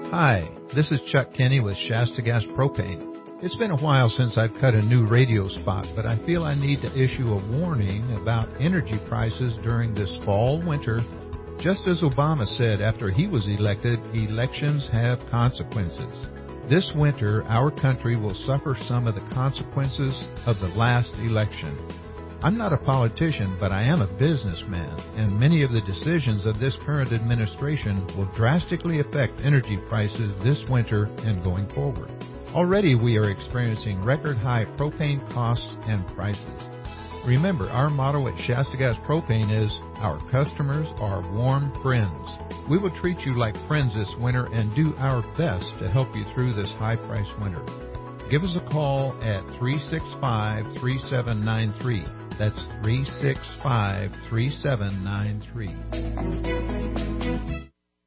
Hi, this is Chuck Kenny with Shasta Gas Propane. It's been a while since I've cut a new radio spot, but I feel I need to issue a warning about energy prices during this fall-winter. Just as Obama said after he was elected, elections have consequences. This winter, our country will suffer some of the consequences of the last election. I'm not a politician, but I am a businessman, and many of the decisions of this current administration will drastically affect energy prices this winter and going forward. Already we are experiencing record-high propane costs and prices. Remember, our motto at Shasta Gas Propane is, our customers are warm friends. We will treat you like friends this winter and do our best to help you through this high-priced winter. Give us a call at 365-3793. That's 365-3793.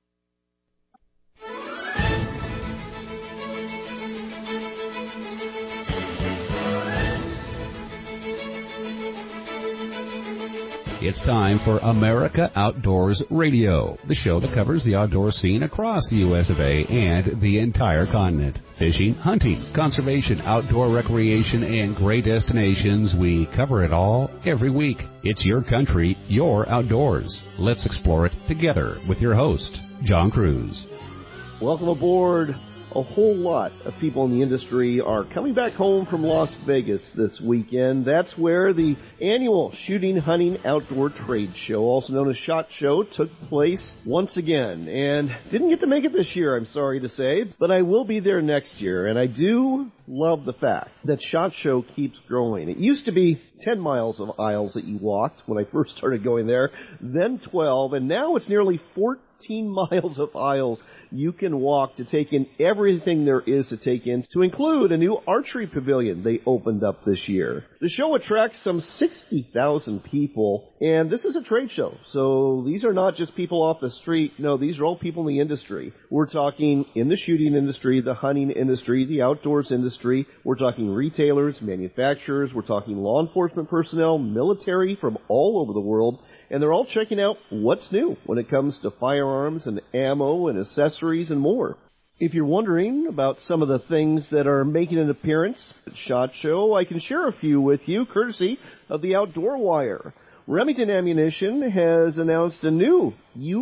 It's time for America Outdoors Radio, the show that covers the outdoor scene across the U.S. of A. and the entire continent. Fishing, hunting, conservation, outdoor recreation, and great destinations, we cover it all every week. It's your country, your outdoors. Let's explore it together with your host, John Cruz. Welcome aboard. A whole lot of people in the industry are coming back home from Las Vegas this weekend. That's where the annual Shooting Hunting Outdoor Trade Show, also known as SHOT Show, took place once again. And didn't get to make it this year, I'm sorry to say, but I will be there next year. And I do love the fact that SHOT Show keeps growing. It used to be 10 miles of aisles that you walked when I first started going there, then 12, and now it's nearly 14 miles of aisles you can walk to take in everything there is to take in, to include a new archery pavilion they opened up this year. The show attracts some 60,000 people, and this is a trade show, so these are not just people off the street. No, these are all people in the industry. We're talking in the shooting industry, the hunting industry, the outdoors industry. We're talking retailers, manufacturers. We're talking law enforcement personnel, military from all over the world. And they're all checking out what's new when it comes to firearms and ammo and accessories and more. If you're wondering about some of the things that are making an appearance at SHOT Show, I can share a few with you, courtesy of the Outdoor Wire. Remington Ammunition has announced a new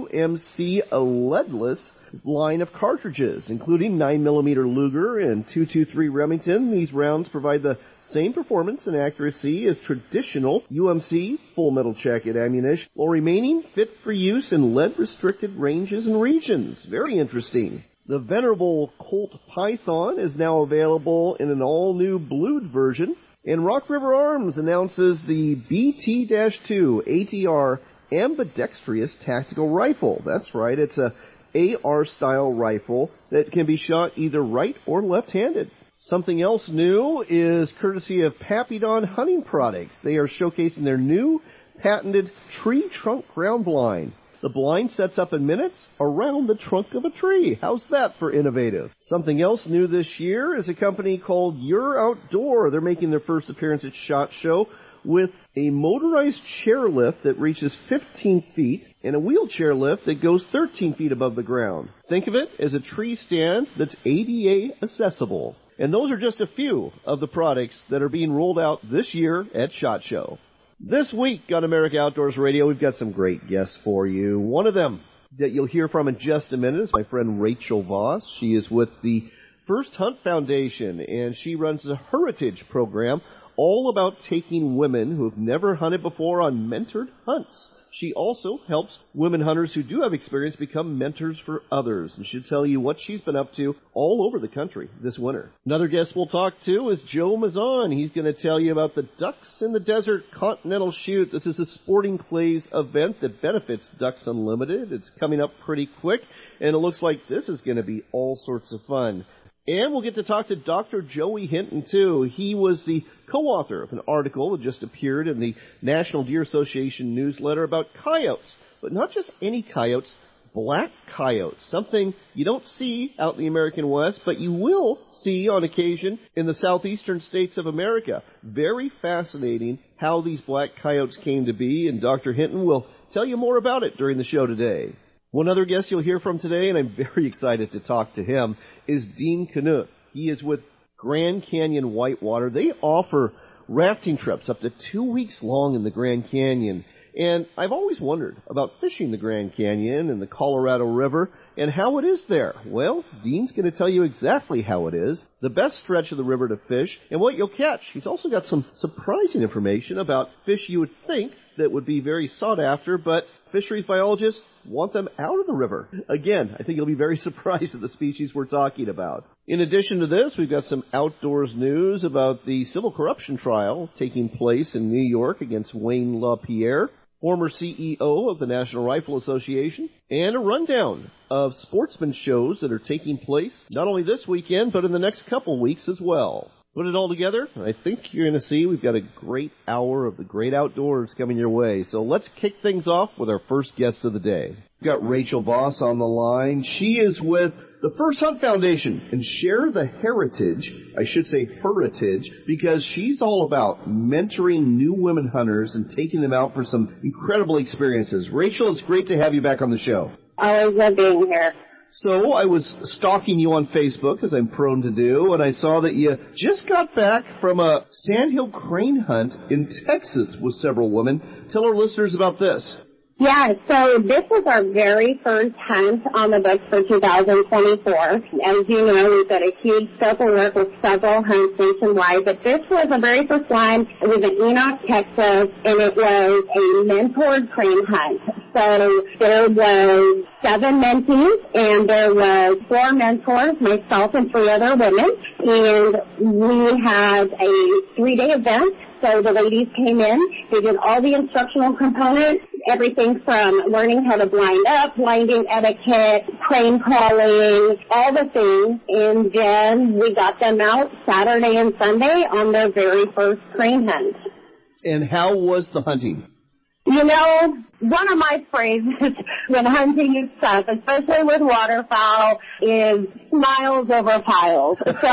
UMC leadless line of cartridges, including 9mm Luger and .223 Remington. These rounds provide the same performance and accuracy as traditional UMC full metal jacket ammunition, while remaining fit for use in lead-restricted ranges and regions. Very interesting. The venerable Colt Python is now available in an all-new blued version. And Rock River Arms announces the BT-2 ATR ambidextrous tactical rifle. That's right, it's a AR-style rifle that can be shot either right or left-handed. Something else new is courtesy of Papillon Hunting Products. They are showcasing their new patented tree trunk ground blind. The blind sets up in minutes around the trunk of a tree. How's that for innovative? Something else new this year is a company called Your Outdoor. They're making their first appearance at SHOT Show with a motorized chairlift that reaches 15 feet and a wheelchair lift that goes 13 feet above the ground. Think of it as a tree stand that's ADA accessible. And those are just a few of the products that are being rolled out this year at SHOT Show. This week on America Outdoors Radio, we've got some great guests for you. One of them that you'll hear from in just a minute is my friend Rachel Voss. She is with the First Hunt Foundation, and she runs a heritage program all about taking women who have never hunted before on mentored hunts. She also helps women hunters who do have experience become mentors for others, and she'll tell you what she's been up to all over the country this winter. Another guest we'll talk to is Joe Mazan. He's going to tell you about the Ducks in the Desert Continental Shoot. This is a sporting clays event that benefits Ducks Unlimited. It's coming up pretty quick, and it looks like this is going to be all sorts of fun. And we'll get to talk to Dr. Joey Hinton, too. He was the co-author of an article that just appeared in the National Deer Association newsletter about coyotes. But not just any coyotes, black coyotes. Something you don't see out in the American West, but you will see on occasion in the southeastern states of America. Very fascinating how these black coyotes came to be, and Dr. Hinton will tell you more about it during the show today. One other guest you'll hear from today, and I'm very excited to talk to him, is Dean Knuth. He is with Grand Canyon Whitewater. They offer rafting trips up to 2 weeks long in the Grand Canyon. And I've always wondered about fishing the Grand Canyon and the Colorado River and how it is there. Well, Dean's going to tell you exactly how it is, the best stretch of the river to fish, and what you'll catch. He's also got some surprising information about fish you would think that would be very sought after, but fisheries biologists want them out of the river. Again, I think you'll be very surprised at the species we're talking about. In addition to this, we've got some outdoors news about the civil corruption trial taking place in New York against Wayne LaPierre, former CEO of the National Rifle Association, and a rundown of sportsman shows that are taking place not only this weekend, but in the next couple weeks as well. Put it all together, I think you're going to see we've got a great hour of the great outdoors coming your way. So let's kick things off with our first guest of the day. We've got Rachel Voss on the line. She is with the First Hunt Foundation and Share the Heritage, I should say heritage, because she's all about mentoring new women hunters and taking them out for some incredible experiences. Rachel, it's great to have you back on the show. Always love being here. So I was stalking you on Facebook, as I'm prone to do, and I saw that you just got back from a sandhill crane hunt in Texas with several women. Tell our listeners about this. Yeah, so this was our very first hunt on the books for 2024. As you know, we've got a huge scope of work with several hunts nationwide, but this was the very first one. It was in Enoch, Texas, and it was a mentored crane hunt. So there was 7 mentees, and there was 4 mentors, myself and 3 other women, and we had a 3-day event. So the ladies came in, they did all the instructional components, everything from learning how to blind up, blinding etiquette, crane calling, all the things, and then we got them out Saturday and Sunday on their very first crane hunt. And how was the hunting? You know, one of my phrases when hunting is tough, especially with waterfowl, is smiles over piles. So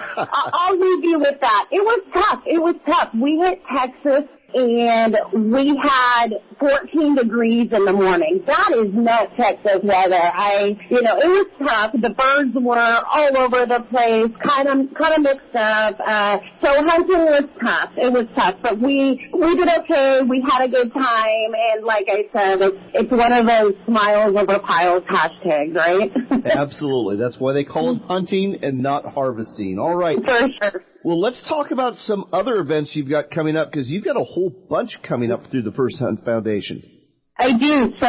I'll leave you with that. It was tough. We hit Texas and we had 14 degrees in the morning. That is not Texas weather. It was tough. The birds were all over the place, kind of mixed up. So hunting was tough. It was tough, but we did okay. We had a good time, and like I said, it's one of those smiles over piles hashtags, right? Absolutely. That's why they call it hunting and not harvesting. All right. For sure. Well, let's talk about some other events you've got coming up, because you've got a whole bunch coming up through the First Hunt Foundation. I do. So,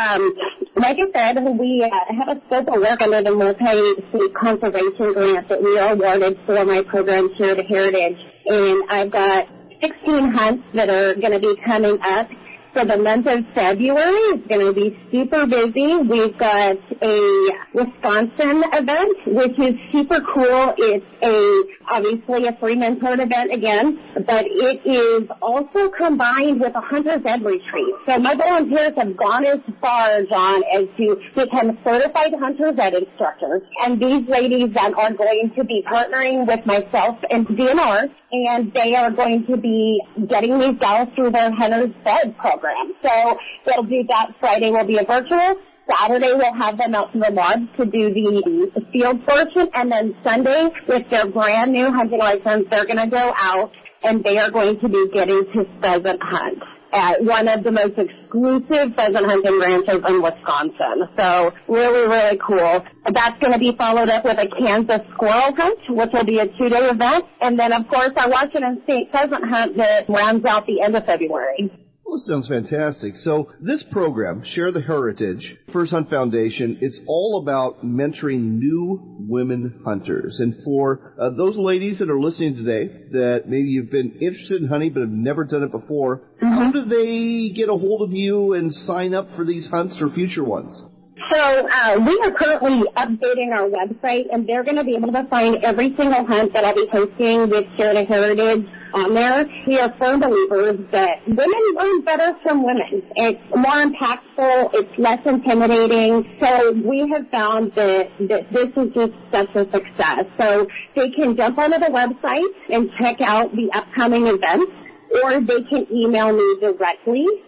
like I said, we have a scope of work under the multi-state conservation grant that we are awarded for my program, Share the Heritage. And I've got 16 hunts that are going to be coming up. So the month of February is going to be super busy. We've got a Wisconsin event, which is super cool. It's obviously a free mentored event again, but it is also combined with a hunter's ed retreat. So my volunteers have gone as far, John, as to become certified hunter's ed instructors. And these ladies then are going to be partnering with myself and DNR, and they are going to be getting these gals through their hunter's ed program. So they'll do that. Friday will be a virtual. Saturday we'll have them out to the lodge to do the field portion. And then Sunday, with their brand new hunting license, they're going to go out and they are going to be getting to pheasant hunt at one of the most exclusive pheasant hunting ranches in Wisconsin. So really, really cool. That's going to be followed up with a Kansas squirrel hunt, which will be a 2-day event. And then, of course, our Washington State pheasant hunt that rounds out the end of February. Well, this sounds fantastic. So this program, Share the Heritage, First Hunt Foundation, it's all about mentoring new women hunters. And for those ladies that are listening today that maybe you've been interested in hunting but have never done it before, how do they get a hold of you and sign up for these hunts or future ones? So we are currently updating our website, and they're going to be able to find every single hunt that I'll be posting with Share the Heritage on there. We are firm believers that women learn better from women. It's more impactful. It's less intimidating. So we have found that this is just such a success. So they can jump onto the website and check out the upcoming events, or they can email me directly.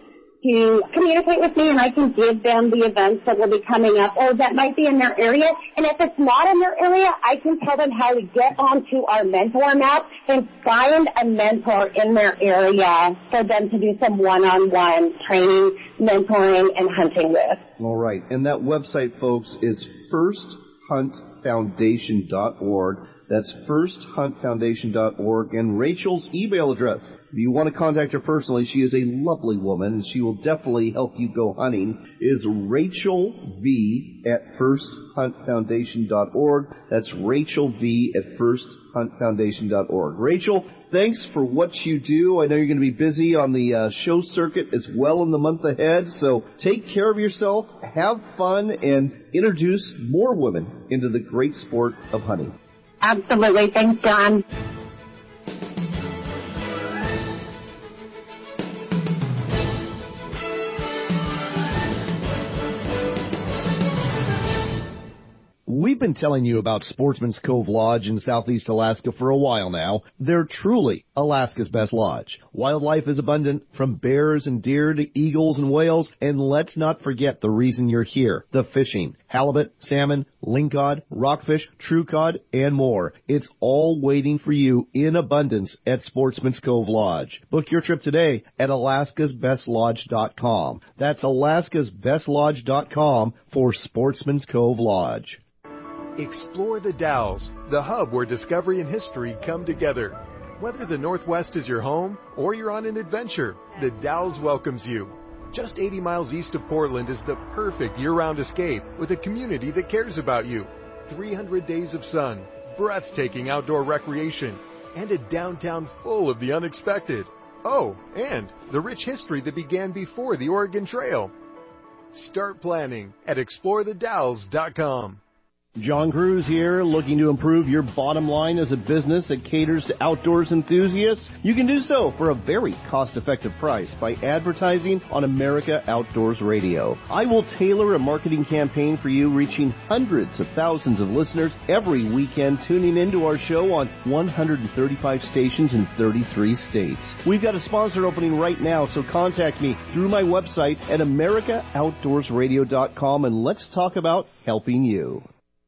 to communicate with me, and I can give them the events that will be coming up or that might be in their area. And if it's not in their area, I can tell them how to get onto our mentor map and find a mentor in their area for them to do some one-on-one training, mentoring, and hunting with. All right. And that website, folks, is firsthuntfoundation.org. That's firsthuntfoundation.org. And Rachel's email address, if you want to contact her personally, she is a lovely woman, and she will definitely help you go hunting, is Rachel V at firsthuntfoundation.org. That's Rachel V at firsthuntfoundation.org. Rachel, thanks for what you do. I know you're going to be busy on the show circuit as well in the month ahead, so take care of yourself, have fun, and introduce more women into the great sport of hunting. Absolutely. Thanks, John. We've been telling you about Sportsman's Cove Lodge in Southeast Alaska for a while now. They're truly Alaska's best lodge. Wildlife is abundant, from bears and deer to eagles and whales, and let's not forget the reason you're here, the fishing. Halibut, salmon, lingcod, rockfish, true cod, and more. It's all waiting for you in abundance at Sportsman's Cove Lodge. Book your trip today at alaskasbestlodge.com. That's alaskasbestlodge.com for Sportsman's Cove Lodge. Explore the Dalles, the hub where discovery and history come together. Whether the Northwest is your home or you're on an adventure, the Dalles welcomes you. Just 80 miles east of Portland is the perfect year-round escape with a community that cares about you. 300 days of sun, breathtaking outdoor recreation, and a downtown full of the unexpected. Oh, and the rich history that began before the Oregon Trail. Start planning at explorethedalles.com. John Cruz here, looking to improve your bottom line as a business that caters to outdoors enthusiasts? You can do so for a very cost-effective price by advertising on America Outdoors Radio. I will tailor a marketing campaign for you, reaching hundreds of thousands of listeners every weekend, tuning into our show on 135 stations in 33 states. We've got a sponsor opening right now, so contact me through my website at AmericaOutdoorsRadio.com, and let's talk about helping you.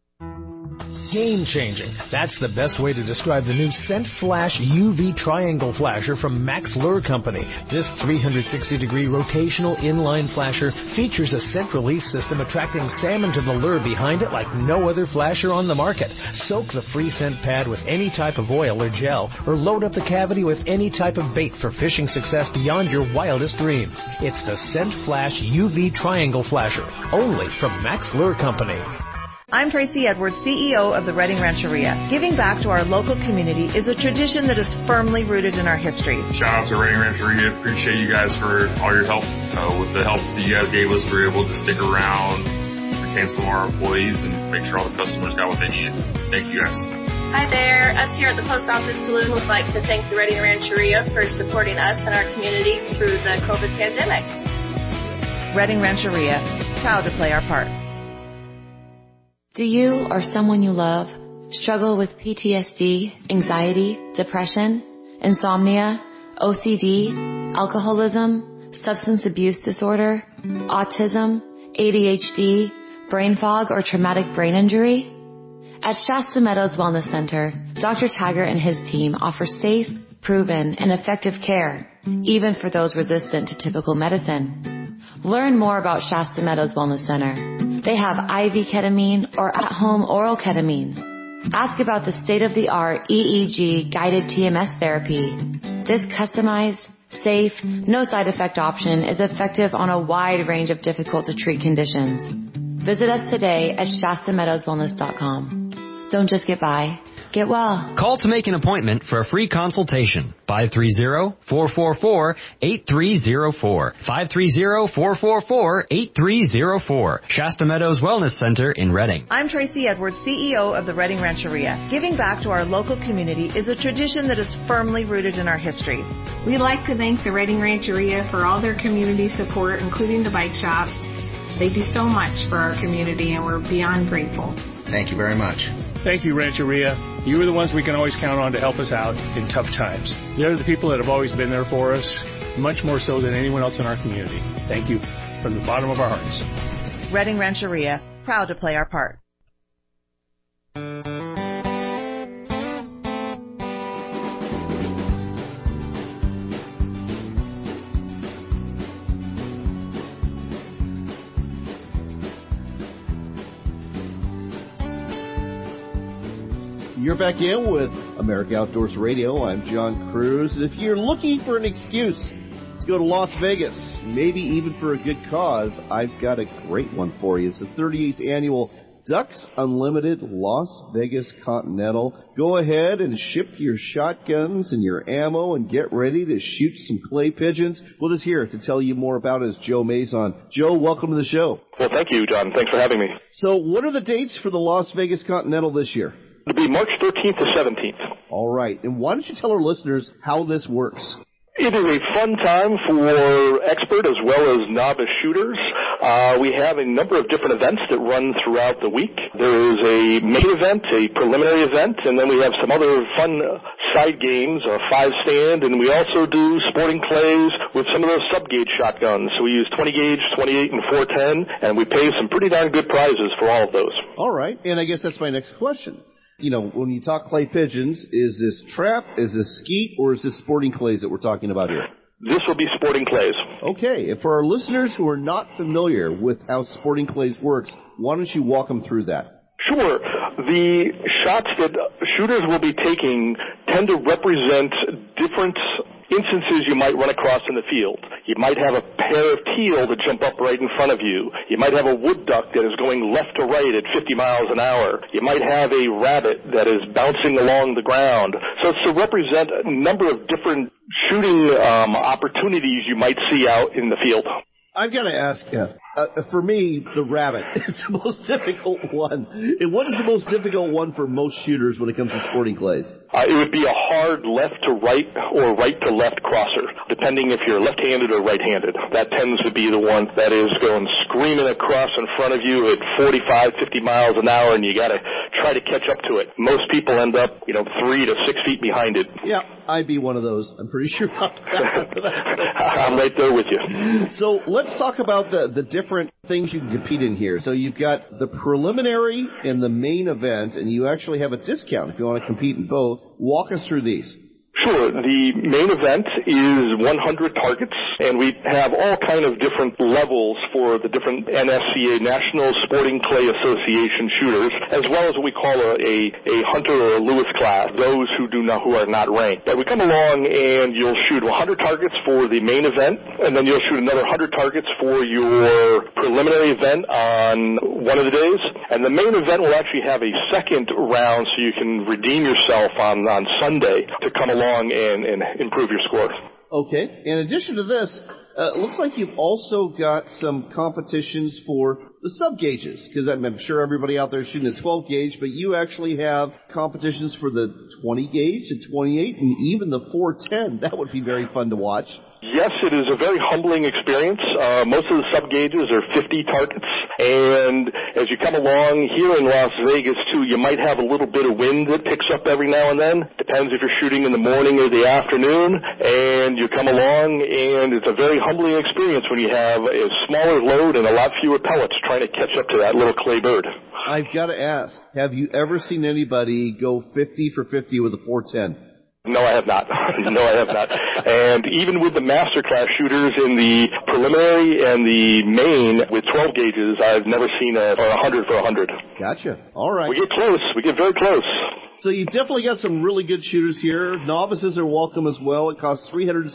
Game-changing. That's the best way to describe the new Scent Flash UV Triangle Flasher from Max Lure Company. This 360-degree rotational inline flasher features a scent release system attracting salmon to the lure behind it like no other flasher on the market. Soak the free scent pad with any type of oil or gel, or load up the cavity with any type of bait for fishing success beyond your wildest dreams. It's the Scent Flash UV Triangle Flasher, only from Max Lure Company. I'm Tracy Edwards, CEO of the Redding Rancheria. Giving back to our local community is a tradition that is firmly rooted in our history. Shout out to Redding Rancheria. Appreciate you guys for all your help. With the help that you guys gave us, we were able to stick around, retain some of our employees, and make sure all the customers got what they needed. Thank you guys. Hi there. Us here at the Post Office Saloon would like to thank the Redding Rancheria for supporting us and our community through the COVID pandemic. Redding Rancheria, proud to play our part. Do you or someone you love struggle with PTSD, anxiety, depression, insomnia, OCD, alcoholism, substance abuse disorder, autism, ADHD, brain fog, or traumatic brain injury? At Shasta Meadows Wellness Center, Dr. Taggart and his team offer safe, proven, and effective care, even for those resistant to typical medicine. Learn more about Shasta Meadows Wellness Center. They have IV ketamine or at-home oral ketamine. Ask about the state-of-the-art EEG guided TMS therapy. This customized, safe, no side effect option is effective on a wide range of difficult to treat conditions. Visit us today at ShastaMeadowsWellness.com. Don't just get by. Get well. Call to make an appointment for a free consultation. 530-444-8304. 530-444-8304. Shasta Meadows Wellness Center in Redding. I'm Tracy Edwards, CEO of the Redding Rancheria. Giving back to our local community is a tradition that is firmly rooted in our history. We'd like to thank the Redding Rancheria for all their community support, including the bike shop. They do so much for our community, and we're beyond grateful. Thank you very much. Thank you, Rancheria. You are the ones we can always count on to help us out in tough times. They're the people that have always been there for us, much more so than anyone else in our community. Thank you from the bottom of our hearts. Redding Rancheria, proud to play our part. You're back in with America Outdoors Radio. I'm John Cruz. And if you're looking for an excuse to go to Las Vegas, maybe even for a good cause, I've got a great one for you. It's the 38th annual Ducks Unlimited Las Vegas Continental. Go ahead and ship your shotguns and your ammo and get ready to shoot some clay pigeons. With us here to tell you more about it is Joe Mazon. Joe, welcome to the show. Well, thank you, John. Thanks for having me. So what are the dates for the Las Vegas Continental this year? It'll be March 13th to 17th. All right. And why don't you tell our listeners how this works? It is a fun time for expert as well as novice shooters. We have a number of different events that run throughout the week. There is a main event, a preliminary event, and then we have some other fun side games, a 5-stand, and we also do sporting clays with some of those sub-gauge shotguns. So we use 20-gauge, 28, and 410, and we pay some pretty darn good prizes for all of those. All right. And I guess that's my next question. You know, when you talk clay pigeons, is this trap, is this skeet, or is this sporting clays that we're talking about here? This will be sporting clays. Okay. And for our listeners who are not familiar with how sporting clays works, why don't you walk them through that? Sure. The shots that shooters will be taking tend to represent different instances you might run across in the field. You might have a pair of teal that jump up right in front of you. You might have a wood duck that is going left to right at 50 miles an hour. You might have a rabbit that is bouncing along the ground. So it's to represent a number of different shooting opportunities you might see out in the field. I've got to ask, for me, the rabbit is the most difficult one. And what is the most difficult one for most shooters when it comes to sporting clays? It would be a hard left to right or right to left crosser, depending if you're left-handed or right-handed. That tends to be the one that is going screaming across in front of you at 45, 50 miles an hour, and you got to try to catch up to it. Most people end up, 3 to 6 feet behind it. Yeah, I'd be one of those. I'm pretty sure about that. I'm right there with you. So let's talk about the different things you can compete in here. So you've got the preliminary and the main event, and you actually have a discount if you want to compete in both. Walk us through these. Sure. The main event is 100 targets, and we have all kind of different levels for the different NSCA, National Sporting Clay Association shooters, as well as what we call a Hunter or a Lewis class, those who are not ranked. But we come along and you'll shoot 100 targets for the main event, and then you'll shoot another 100 targets for your preliminary event on one of the days, and the main event will actually have a second round so you can redeem yourself on Sunday to come along and improve your score. Okay. In addition to this, it looks like you've also got some competitions for the sub-gauges, because I'm sure everybody out there is shooting a 12-gauge, but you actually have competitions for the 20-gauge, the 28, and even the 410. That would be very fun to watch. Yes, it is a very humbling experience. Most of the sub-gauges are 50 targets, and as you come along here in Las Vegas, too, you might have a little bit of wind that picks up every now and then. Depends if you're shooting in the morning or the afternoon, and you come along, and it's a very humbling experience when you have a smaller load and a lot fewer pellets trying to catch up to that little clay bird. I've got to ask, have you ever seen anybody go 50 for 50 with a 410? No, I have not. No, I have not. And even with the masterclass shooters in the preliminary and the main with 12 gauges, I've never seen a 100 for 100. Gotcha. All right. We get close. We get very close. So you've definitely got some really good shooters here. Novices are welcome as well. It costs $370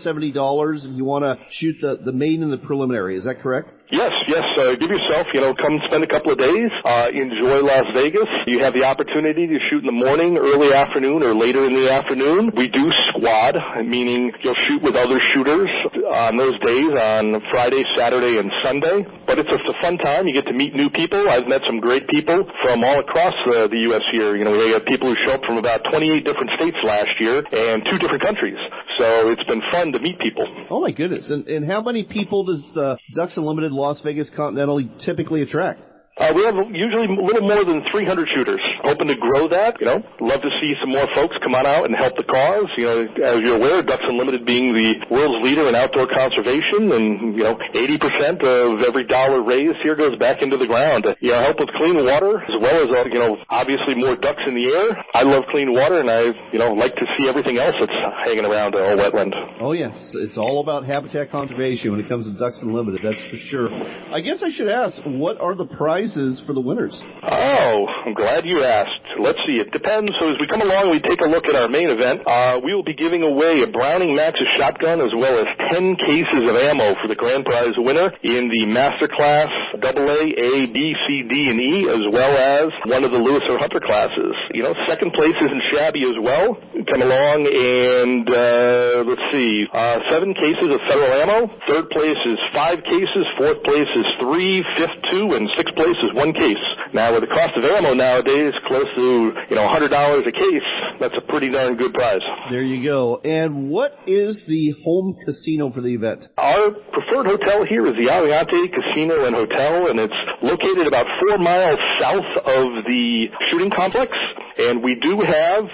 if you want to shoot the main and the preliminary. Is that correct? Yes. Give yourself, come spend a couple of days, enjoy Las Vegas. You have the opportunity to shoot in the morning, early afternoon, or later in the afternoon. We do squad, meaning you'll shoot with other shooters on those days, on Friday, Saturday, and Sunday. But it's a fun time. You get to meet new people. I've met some great people from all across the U.S. here. We have people who show up from about 28 different states last year and 2 different countries. So it's been fun to meet people. Oh, my goodness. And how many people does the Ducks Unlimited Las Vegas Continental typically attract? We have usually a little more than 300 shooters. Hoping to grow that, Love to see some more folks come on out and help the cause. As you're aware, Ducks Unlimited being the world's leader in outdoor conservation, and, 80% of every dollar raised here goes back into the ground. Help with clean water, as well as, obviously more ducks in the air. I love clean water, and I, like to see everything else that's hanging around a wetland. Oh, yes. It's all about habitat conservation when it comes to Ducks Unlimited, that's for sure. I guess I should ask, what are the prizes for the winners? Oh, I'm glad you asked. Let's see. It depends. So as we come along, we take a look at our main event. We will be giving away a Browning Maxus shotgun as well as 10 cases of ammo for the grand prize winner in the Master Class AA, A, B, C, D, and E, as well as one of the Lewis or Hunter classes. Second place isn't shabby as well. Come along and, let's see, 7 cases of federal ammo. Third place is 5 cases. Fourth place is 3, fifth 2, and sixth place is 1 case. Now, with the cost of ammo nowadays close to, $100 a case, that's a pretty darn good prize. There you go. And what is the home casino for the event? Our preferred hotel here is the Aliante Casino and Hotel, and it's located about 4 miles south of the shooting complex. And we do have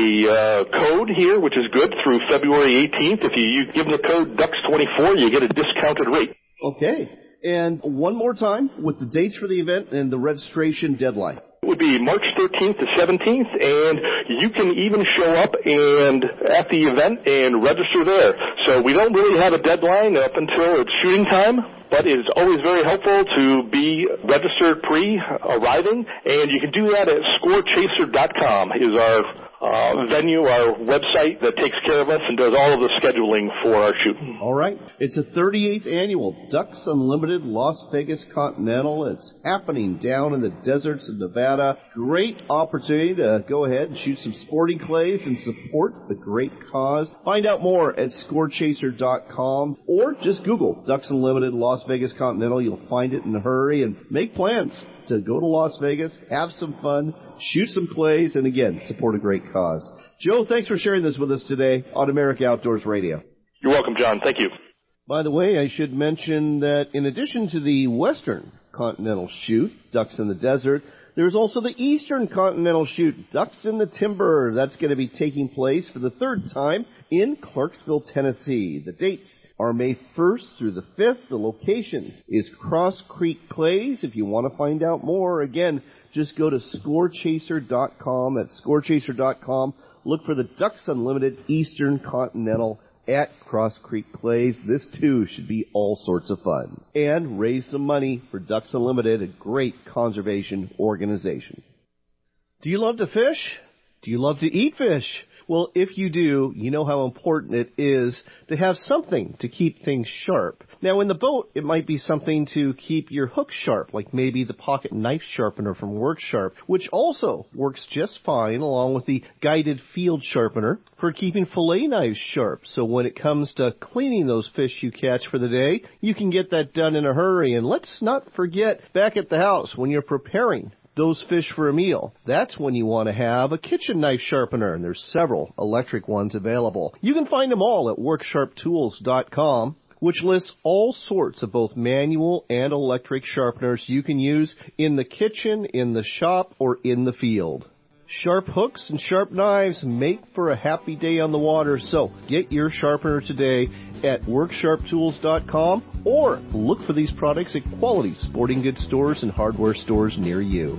a code here, which is good through February 18th. If you give them the code DUCKS24, you get a discounted rate. Okay. And one more time with the dates for the event and the registration deadline. It would be March 13th to 17th, and you can even show up and at the event and register there. So we don't really have a deadline up until it's shooting time, but it's always very helpful to be registered pre-arriving, and you can do that at scorechaser.com is our venue, our website that takes care of us and does all of the scheduling for our shoot. All right. It's the 38th annual Ducks Unlimited Las Vegas Continental. It's happening down in the deserts of Nevada. Great opportunity to go ahead and shoot some sporting clays and support the great cause. Find out more at scorechaser.com or just Google Ducks Unlimited Las Vegas Continental. You'll find it in a hurry and make plans to go to Las Vegas, have some fun, shoot some clays, and again, support a great cause. Joe, thanks for sharing this with us today on America Outdoors Radio. You're welcome, John. Thank you. By the way, I should mention that in addition to the Western Continental Shoot, Ducks in the Desert, there's also the Eastern Continental Shoot, Ducks in the Timber. That's going to be taking place for the third time in Clarksville, Tennessee. The dates are May 1st through the 5th. The location is Cross Creek Clays. If you want to find out more, again, just go to scorechaser.com. That's scorechaser.com. Look for the Ducks Unlimited Eastern Continental at Cross Creek Clays. This, too, should be all sorts of fun. And raise some money for Ducks Unlimited, a great conservation organization. Do you love to fish? Do you love to eat fish? Well, if you do, you know how important it is to have something to keep things sharp. Now, in the boat, it might be something to keep your hook sharp, like maybe the pocket knife sharpener from WorkSharp, which also works just fine along with the guided field sharpener for keeping fillet knives sharp. So when it comes to cleaning those fish you catch for the day, you can get that done in a hurry. And let's not forget, back at the house, when you're preparing those fish for a meal, that's when you want to have a kitchen knife sharpener, and there's several electric ones available. You can find them all at WorkSharpTools.com, which lists all sorts of both manual and electric sharpeners you can use in the kitchen, in the shop, or in the field. Sharp hooks and sharp knives make for a happy day on the water, so get your sharpener today at WorkSharpTools.com or look for these products at quality sporting goods stores and hardware stores near you.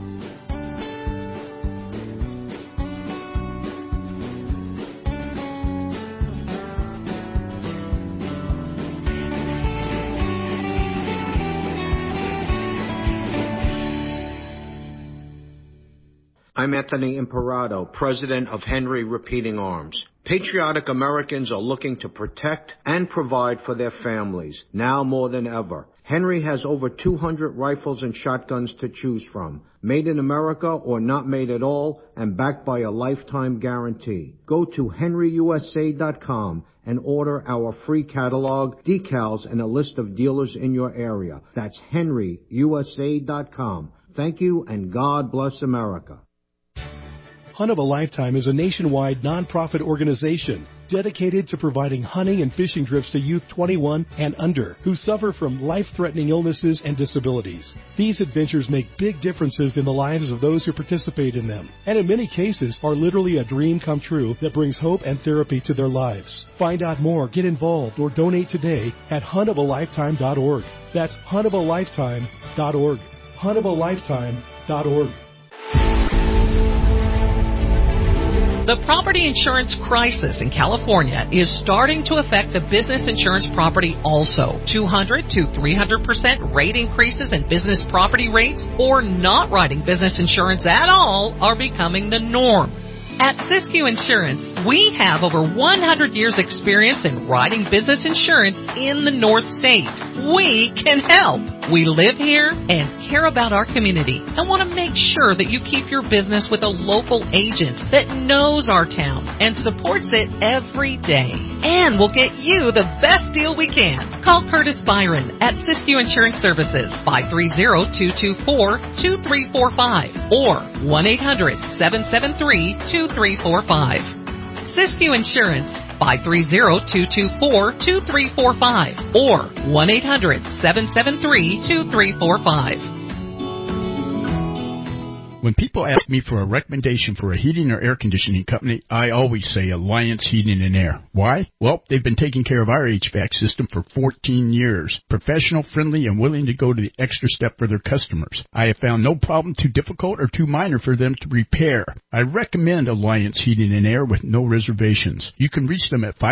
I'm Anthony Imperato, president of Henry Repeating Arms. Patriotic Americans are looking to protect and provide for their families, now more than ever. Henry has over 200 rifles and shotguns to choose from, made in America or not made at all, and backed by a lifetime guarantee. Go to henryusa.com and order our free catalog, decals, and a list of dealers in your area. That's henryusa.com. Thank you, and God bless America. Hunt of a Lifetime is a nationwide nonprofit organization dedicated to providing hunting and fishing trips to youth 21 and under who suffer from life-threatening illnesses and disabilities. These adventures make big differences in the lives of those who participate in them, and in many cases are literally a dream come true that brings hope and therapy to their lives. Find out more, get involved, or donate today at huntofalifetime.org. That's huntofalifetime.org. huntofalifetime.org. The property insurance crisis in California is starting to affect the business insurance property also. 200 to 300% rate increases in business property rates or not writing business insurance at all are becoming the norm. At Siskiyou Insurance, we have over 100 years experience in writing business insurance in the North State. We can help. We live here and care about our community and want to make sure that you keep your business with a local agent that knows our town and supports it every day. And we'll get you the best deal we can. Call Curtis Byron at Siskiyou Insurance Services, 530-224-2345 or 1-800-773-2345. Siskiyou Insurance, 530-224-2345 or 1-800-773-2345. When people ask me for a recommendation for a heating or air conditioning company, I always say Alliance Heating and Air. Why? Well, they've been taking care of our HVAC system for 14 years. Professional, friendly, and willing to go to the extra step for their customers. I have found no problem too difficult or too minor for them to repair. I recommend Alliance Heating and Air with no reservations. You can reach them at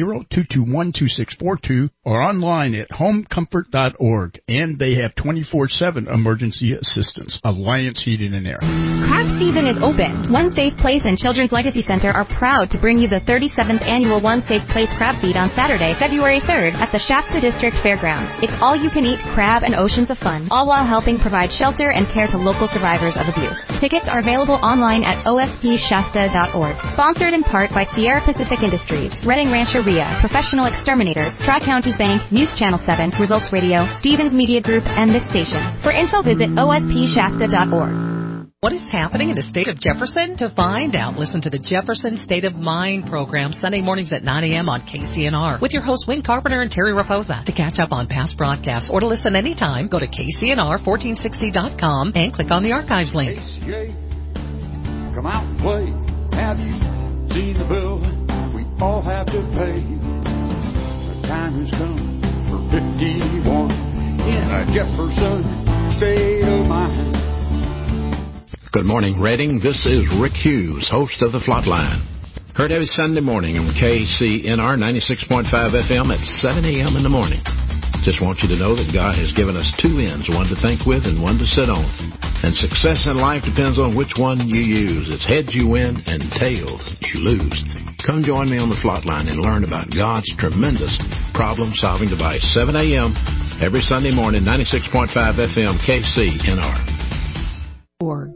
530-221-2642 or online at homecomfort.org. And they have 24/7 emergency assistance. Alliance Heating and Air. Crab season is open. One Safe Place and Children's Legacy Center are proud to bring you the 37th annual One Safe Place Crab Feed on Saturday, February 3rd at the Shasta District Fairgrounds. It's all-you-can-eat crab and oceans of fun, all while helping provide shelter and care to local survivors of abuse. Tickets are available online at ospshasta.org. Sponsored in part by Sierra Pacific Industries, Redding Rancheria, Professional Exterminators, Tri-County Bank, News Channel 7, Results Radio, Stevens Media Group, and this station. For info, visit ospshasta.org. What is happening in the state of Jefferson? To find out, listen to the Jefferson State of Mind program Sunday mornings at 9 a.m. on KCNR with your hosts Wayne Carpenter and Terry Raposa. To catch up on past broadcasts or to listen anytime, go to KCNR1460.com and click on the archives link. KCA, come out and play. Have you seen the bill we all have to pay? The time has come for 51 in a Jefferson State of Mind. Good morning, Redding. This is Rick Hughes, host of The Flatline. Heard every Sunday morning on KCNR 96.5 FM at 7 a.m. in the morning. Just want you to know that God has given us two ends, one to think with and one to sit on. And success in life depends on which one you use. It's heads you win and tails you lose. Come join me on The Flatline and learn about God's tremendous problem-solving device. 7 a.m. every Sunday morning, 96.5 FM, KCNR. Org.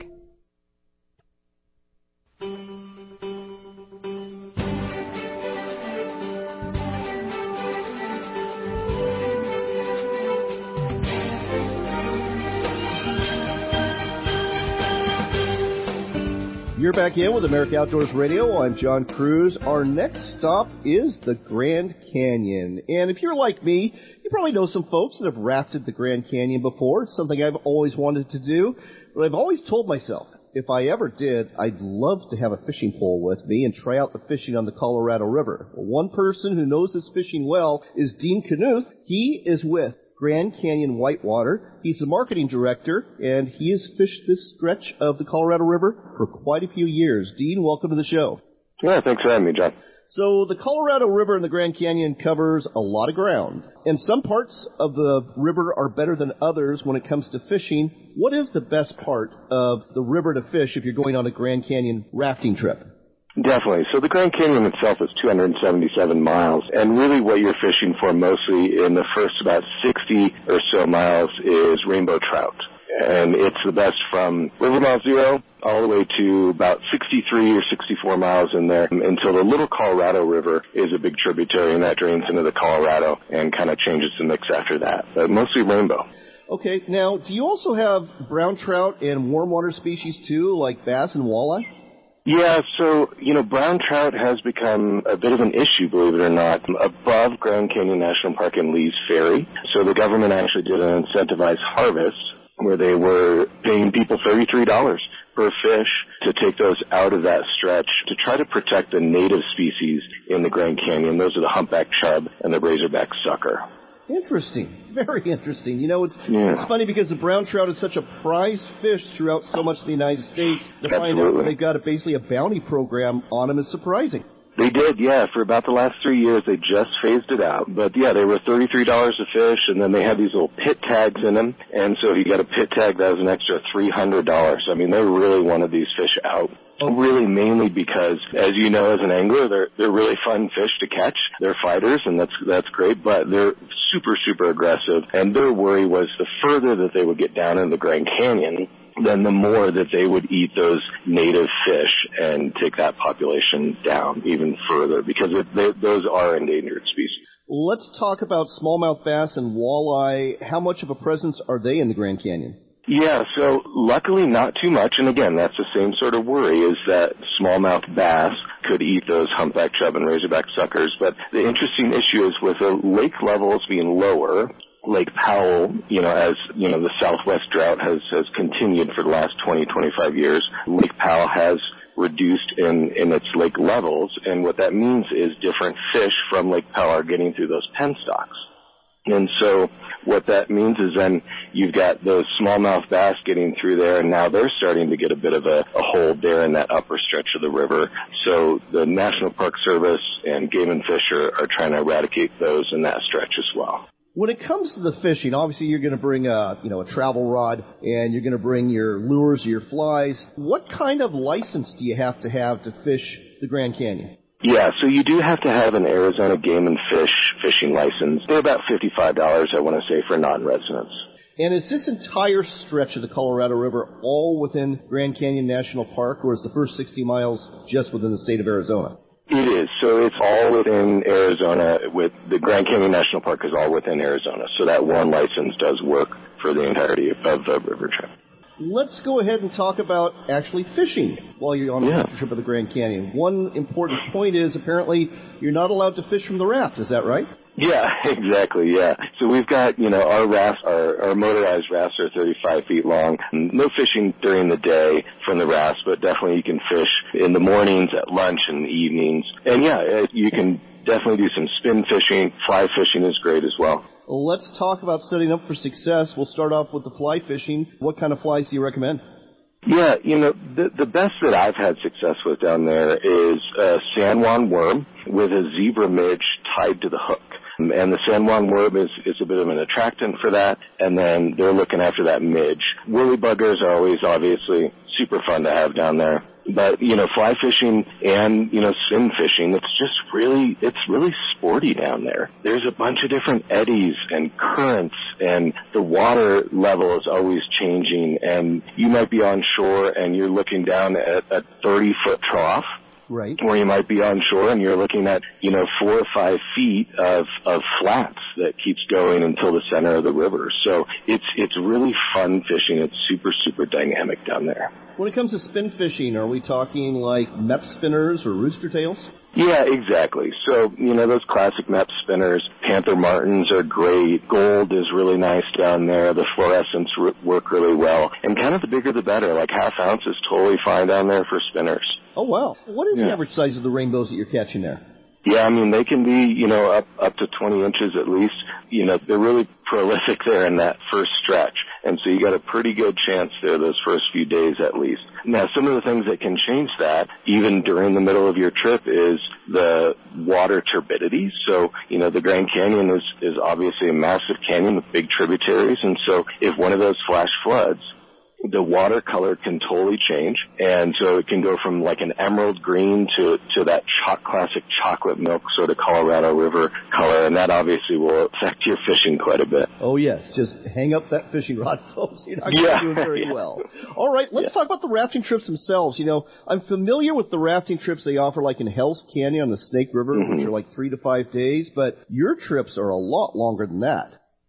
You're back in with America Outdoors Radio. I'm John Cruz. Our next stop is the Grand Canyon. And if you're like me, you probably know some folks that have rafted the Grand Canyon before. It's something I've always wanted to do. But I've always told myself, if I ever did, I'd love to have a fishing pole with me and try out the fishing on the Colorado River. Well, one person who knows this fishing well is Dean Knuth. He is with Grand Canyon Whitewater. He's the marketing director, and he has fished this stretch of the Colorado River for quite a few years. Dean, welcome to the show. Yeah, thanks for having me, John. So the Colorado River and the Grand Canyon covers a lot of ground, and some parts of the river are better than others when it comes to fishing. What is the best part of the river to fish if you're going on a Grand Canyon rafting trip? Definitely. So the Grand Canyon itself is 277 miles, and really what you're fishing for mostly in the first about 60 or so miles is rainbow trout. And it's the best from River Mile Zero all the way to about 63 or 64 miles in there until the Little Colorado River is a big tributary, and that drains into the Colorado and kind of changes the mix after that. But mostly rainbow. Okay. Now, do you also have brown trout and warm water species too, like bass and walleye? Yeah, so, brown trout has become a bit of an issue, believe it or not, above Grand Canyon National Park and Lee's Ferry. So the government actually did an incentivized harvest where they were paying people $33 per fish to take those out of that stretch to try to protect the native species in the Grand Canyon. Those are the humpback chub and the razorback sucker. Interesting. Very interesting. It's funny because the brown trout is such a prized fish throughout so much of the United States. To find out they've got basically a bounty program on them is surprising. They did, yeah. For about the last 3 years, they just phased it out. But, yeah, they were $33 a fish, and then they had these little pit tags in them. And so if you got a pit tag, that was an extra $300. I mean, they really wanted these fish out. Really mainly because, as you know, as an angler, they're really fun fish to catch. They're fighters, and that's great, but they're super, super aggressive. And their worry was the further that they would get down in the Grand Canyon, then the more that they would eat those native fish and take that population down even further, because those are endangered species. Let's talk about smallmouth bass and walleye. How much of a presence are they in the Grand Canyon? Yeah, so luckily not too much, and again, that's the same sort of worry, is that smallmouth bass could eat those humpback chub and razorback suckers, but the interesting issue is with the lake levels being lower, Lake Powell, the southwest drought has continued for the last 20, 25 years. Lake Powell has reduced in its lake levels, and what that means is different fish from Lake Powell are getting through those penstocks. And so what that means is then you've got those smallmouth bass getting through there, and now they're starting to get a bit of a hold there in that upper stretch of the river. So the National Park Service and Game and Fish are trying to eradicate those in that stretch as well. When it comes to the fishing, obviously you're going to bring a travel rod, and you're going to bring your lures, your flies. What kind of license do you have to fish the Grand Canyon? Yeah, so you do have to have an Arizona Game and Fish fishing license. They're about $55, I want to say, for non-residents. And is this entire stretch of the Colorado River all within Grand Canyon National Park, or is the first 60 miles just within the state of Arizona? It is. So it's all within Arizona. With the Grand Canyon National Park is all within Arizona. So that one license does work for the entirety of the river trip. Let's go ahead and talk about actually fishing while you're on the trip of the Grand Canyon. One important point is apparently you're not allowed to fish from the raft. Is that right? Yeah, exactly, yeah. So we've got, our rafts, our motorized rafts are 35 feet long. No fishing during the day from the rafts, but definitely you can fish in the mornings, at lunch, and the evenings. And yeah, you can definitely do some spin fishing. Fly fishing is great as well. Let's talk about setting up for success. We'll start off with the fly fishing. What kind of flies do you recommend? Yeah, the best that I've had success with down there is a San Juan worm with a zebra midge tied to the hook. And the San Juan worm is a bit of an attractant for that, and then they're looking after that midge. Woolly buggers are always obviously super fun to have down there. But, fly fishing and, spin fishing, it's really sporty down there. There's a bunch of different eddies and currents, and the water level is always changing, and you might be on shore and you're looking down at a 30-foot trough. Right. Or you might be on shore and you're looking at, 4 or 5 feet of flats that keeps going until the center of the river. So it's really fun fishing. It's super, super dynamic down there. When it comes to spin fishing, are we talking like MEP spinners or rooster tails? Yeah, exactly. So, those classic MEP spinners, Panther Martins are great. Gold is really nice down there. The fluorescents work really well. And kind of the bigger the better. Like half ounce is totally fine down there for spinners. Oh, wow. What is the average size of the rainbows that you're catching there? Yeah, they can be, up to 20 inches at least. They're really prolific there in that first stretch. And so you got a pretty good chance there those first few days at least. Now, some of the things that can change that, even during the middle of your trip, is the water turbidity. So, the Grand Canyon is obviously a massive canyon with big tributaries. And so if one of those flash floods, the water color can totally change, and so it can go from like an emerald green to that classic chocolate milk sort of Colorado River color, and that obviously will affect your fishing quite a bit. Oh, yes. Just hang up that fishing rod, folks. You're not going to do very well. All right, let's talk about the rafting trips themselves. I'm familiar with the rafting trips they offer like in Hell's Canyon on the Snake River, which are like 3 to 5 days, but your trips are a lot longer than that.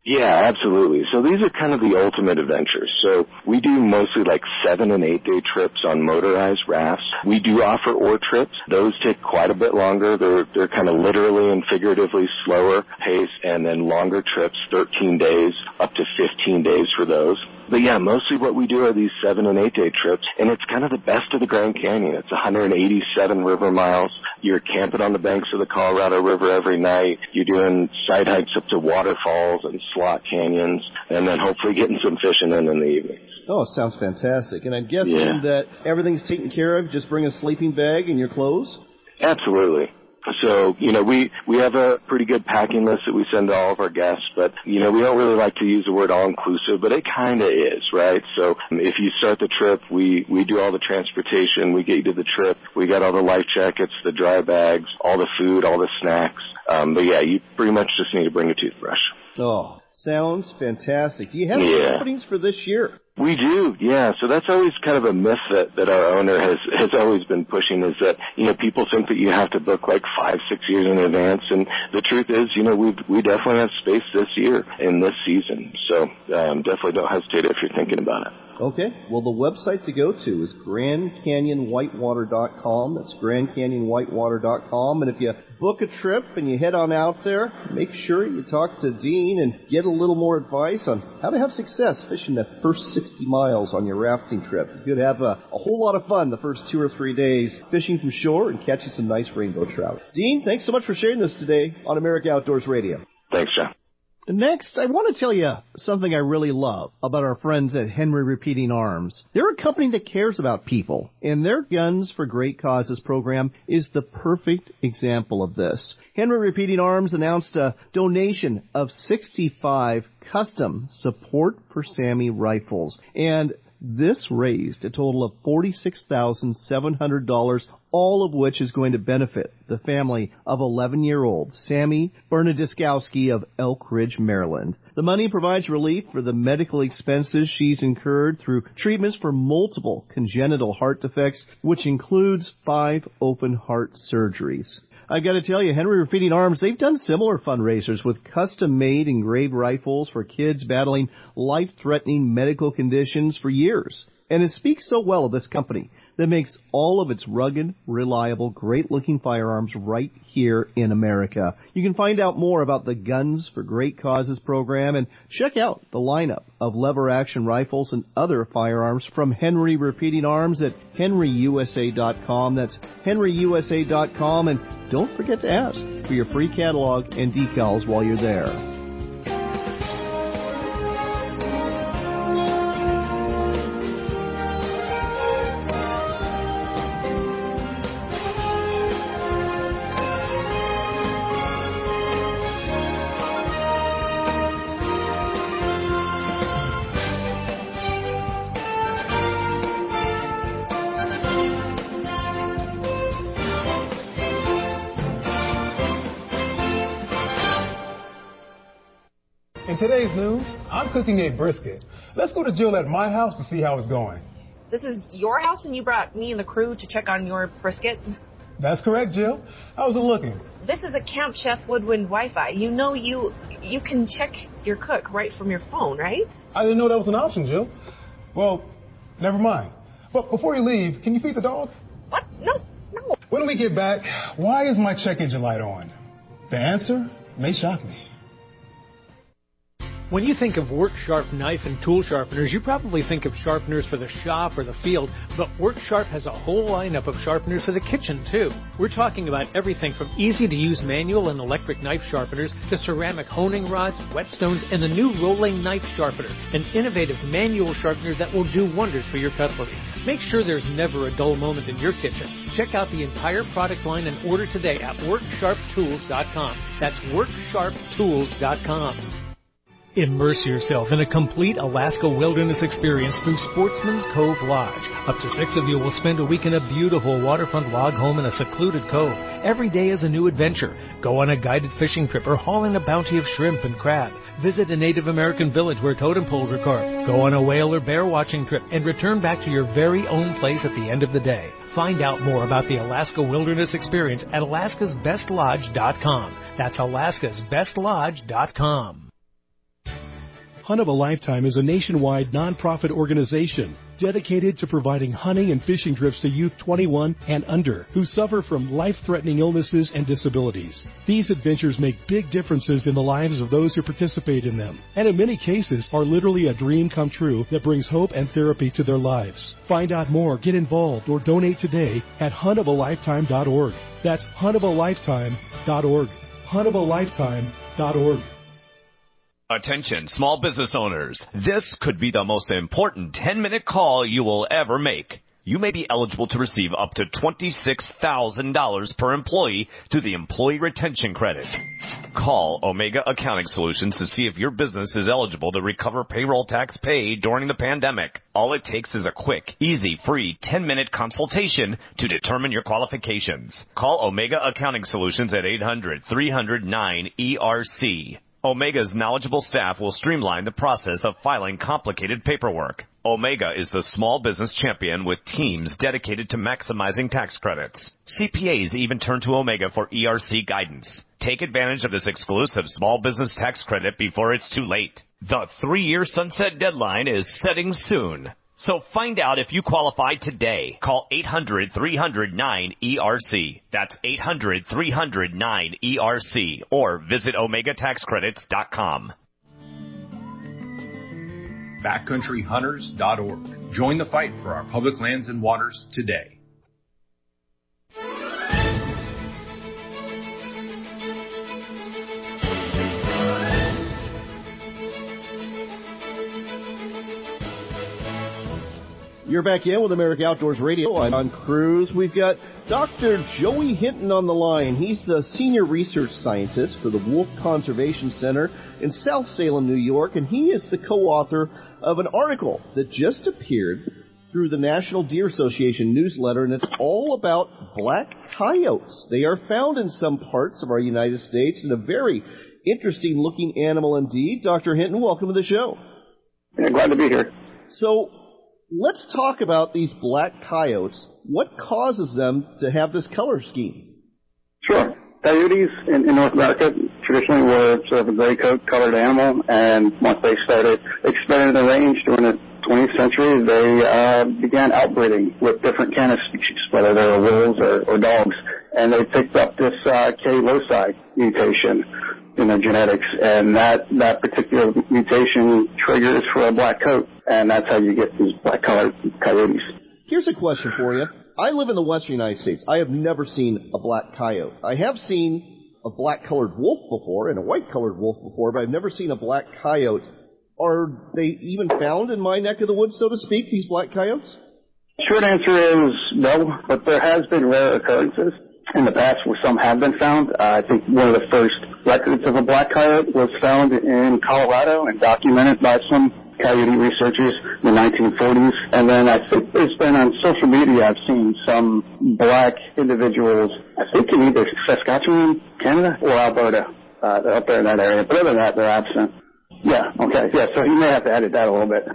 Yeah, absolutely. So these are kind of the ultimate adventures. So we do mostly like 7 and 8 day trips on motorized rafts. We do offer oar trips. Those take quite a bit longer. They're kind of literally and figuratively slower pace, and then longer trips, 13 days, up to 15 days for those. But yeah, mostly what we do are these 7 and 8 day trips, and it's kind of the best of the Grand Canyon. It's 187 river miles. You're camping on the banks of the Colorado River every night. You're doing side hikes up to waterfalls and slot canyons, and then hopefully getting some fishing in the evenings. Oh, it sounds fantastic. And I'm guessing that everything's taken care of. Just bring a sleeping bag and your clothes? Absolutely. So, we have a pretty good packing list that we send to all of our guests, but, we don't really like to use the word all-inclusive, but it kind of is, right? So if you start the trip, we do all the transportation, we get you to the trip, we got all the life jackets, the dry bags, all the food, all the snacks. But yeah, you pretty much just need to bring a toothbrush. Oh, sounds fantastic. Do you have any openings for this year? We do, yeah. So that's always kind of a myth that our owner has always been pushing, is that, people think that you have to book like 5-6 years in advance. And the truth is, we definitely have space this year in this season. So definitely don't hesitate if you're thinking about it. Okay. Well, the website to go to is GrandCanyonWhitewater.com. That's GrandCanyonWhitewater.com. And if you book a trip and you head on out there, make sure you talk to Dean and get a little more advice on how to have success fishing that first 60 miles on your rafting trip. You could have a whole lot of fun the first 2 or 3 days fishing from shore and catching some nice rainbow trout. Dean, thanks so much for sharing this today on America Outdoors Radio. Thanks, John. Next, I want to tell you something I really love about our friends at Henry Repeating Arms. They're a company that cares about people, and their Guns for Great Causes program is the perfect example of this. Henry Repeating Arms announced a donation of 65 custom Support for Sammy rifles, and this raised a total of $46,700, all of which is going to benefit the family of 11-year-old Sammy Bernadiskowski of Elk Ridge, Maryland. The money provides relief for the medical expenses she's incurred through treatments for multiple congenital heart defects, which includes 5 open heart surgeries. I got to tell you, Henry Repeating Arms, they've done similar fundraisers with custom-made engraved rifles for kids battling life-threatening medical conditions for years. And it speaks so well of this company that makes all of its rugged, reliable, great-looking firearms right here in America. You can find out more about the Guns for Great Causes program and check out the lineup of lever-action rifles and other firearms from Henry Repeating Arms at henryusa.com. That's henryusa.com. And don't forget to ask for your free catalog and decals while you're there. In today's news, I'm cooking a brisket. Let's go to Jill at my house to see how it's going. This is your house and you brought me and the crew to check on your brisket? That's correct, Jill. How's it looking? This is a Camp Chef Woodwind Wi-Fi. You know you can check your cook right from your phone, right? I didn't know that was an option, Jill. Well, never mind. But before you leave, can you feed the dog? What? No. When we get back, why is my check engine light on? The answer may shock me. When you think of Worksharp knife and tool sharpeners, you probably think of sharpeners for the shop or the field, but Worksharp has a whole lineup of sharpeners for the kitchen, too. We're talking about everything from easy-to-use manual and electric knife sharpeners to ceramic honing rods, whetstones, and the new rolling knife sharpener, an innovative manual sharpener that will do wonders for your cutlery. Make sure there's never a dull moment in your kitchen. Check out the entire product line and order today at WorksharpTools.com. That's WorksharpTools.com. Immerse yourself in a complete Alaska wilderness experience through Sportsman's Cove Lodge. Up to 6 of you will spend a week in a beautiful waterfront log home in a secluded cove. Every day is a new adventure. Go on a guided fishing trip or haul in a bounty of shrimp and crab. Visit a Native American village where totem poles are carved. Go on a whale or bear watching trip and return back to your very own place at the end of the day. Find out more about the Alaska Wilderness Experience at alaskasbestlodge.com. That's alaskasbestlodge.com. Hunt of a Lifetime is a nationwide nonprofit organization dedicated to providing hunting and fishing trips to youth 21 and under who suffer from life-threatening illnesses and disabilities. These adventures make big differences in the lives of those who participate in them, and in many cases are literally a dream come true that brings hope and therapy to their lives. Find out more, get involved, or donate today at huntofalifetime.org. That's huntofalifetime.org. huntofalifetime.org. Attention, small business owners. This could be the most important 10-minute call you will ever make. You may be eligible to receive up to $26,000 per employee through the Employee Retention Credit. Call Omega Accounting Solutions to see if your business is eligible to recover payroll tax paid during the pandemic. All it takes is a quick, easy, free 10-minute consultation to determine your qualifications. Call Omega Accounting Solutions at 800-300-9ERC. Omega's knowledgeable staff will streamline the process of filing complicated paperwork. Omega is the small business champion with teams dedicated to maximizing tax credits. CPAs even turn to Omega for ERC guidance. Take advantage of this exclusive small business tax credit before it's too late. The 3-year sunset deadline is setting soon. So find out if you qualify today. Call 800-300-9ERC. That's 800-300-9ERC. Or visit OmegaTaxCredits.com. BackcountryHunters.org. Join the fight for our public lands and waters today. You're back in with America Outdoors Radio. I'm on Cruz. We've got Dr. Joey Hinton on the line. He's the Senior Research Scientist for the Wolf Conservation Center in South Salem, New York, and he is the co-author of an article that just appeared through the National Deer Association newsletter, and it's all about black coyotes. They are found in some parts of our United States and a very interesting-looking animal indeed. Dr. Hinton, welcome to the show. Yeah, glad to be here. So, let's talk about these black coyotes. What causes them to have this color scheme? Sure. Coyotes in North America traditionally were sort of a gray coat colored animal, and once they started expanding the range during the 20th century, they began outbreeding with different canis species, whether they were wolves or dogs, and they picked up this K. loci mutation in their genetics, and that particular mutation triggers for a black coat, and that's how you get these black-colored coyotes. Here's a question for you. I live in the western United States. I have never seen a black coyote. I have seen a black-colored wolf before and a white-colored wolf before, but I've never seen a black coyote. Are they even found in my neck of the woods, so to speak, these black coyotes? Short answer is no, but there has been rare occurrences in the past where some have been found. I think one of the first records of a black coyote was found in Colorado and documented by some coyote researchers in the 1940s. And then I think there's been on social media, I've seen some black individuals, I think in either Saskatchewan, Canada, or Alberta. They're up there in that area. But other than that, they're absent. Yeah, okay. Yeah, so you may have to edit that a little bit.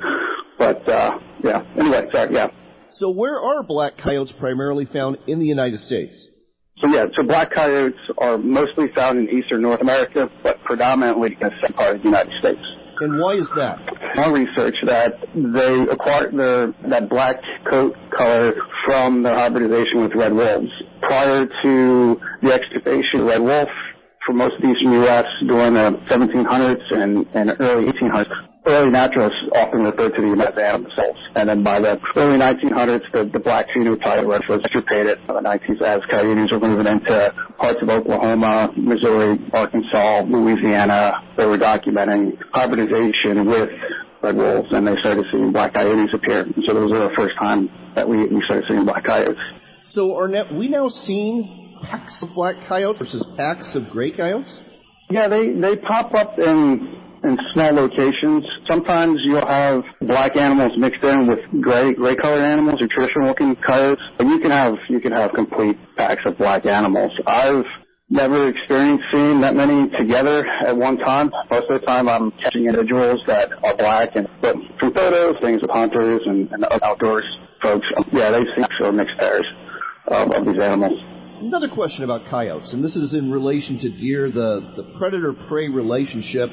But, yeah. Anyway, sorry, yeah. So where are black coyotes primarily found in the United States? So black coyotes are mostly found in eastern North America, but predominantly in the southern part of the United States. And why is that? Our research that they acquired that black coat color from their hybridization with red wolves. Prior to the extirpation of red wolf for most of the eastern U.S. during the 1700s and early 1800s, early naturalists often referred to them as animals. And then by the early 1900s, the black phenotype was extirpated in the 19th as coyotes were moving into parts of Oklahoma, Missouri, Arkansas, Louisiana. They were documenting hybridization with red wolves, and they started seeing black coyotes appear. So those were the first time that we started seeing black coyotes. So are we now seeing packs of black coyotes versus packs of gray coyotes? Yeah, they pop up in small locations. Sometimes you'll have black animals mixed in with gray colored animals or traditional looking coyotes. And you can have complete packs of black animals. I've never experienced seeing that many together at one time. Most of the time I'm catching individuals that are black, but from photos, things with hunters and outdoors folks, yeah, they've seen sort of mixed pairs of these animals. Another question about coyotes, and this is in relation to deer, the predator-prey relationship.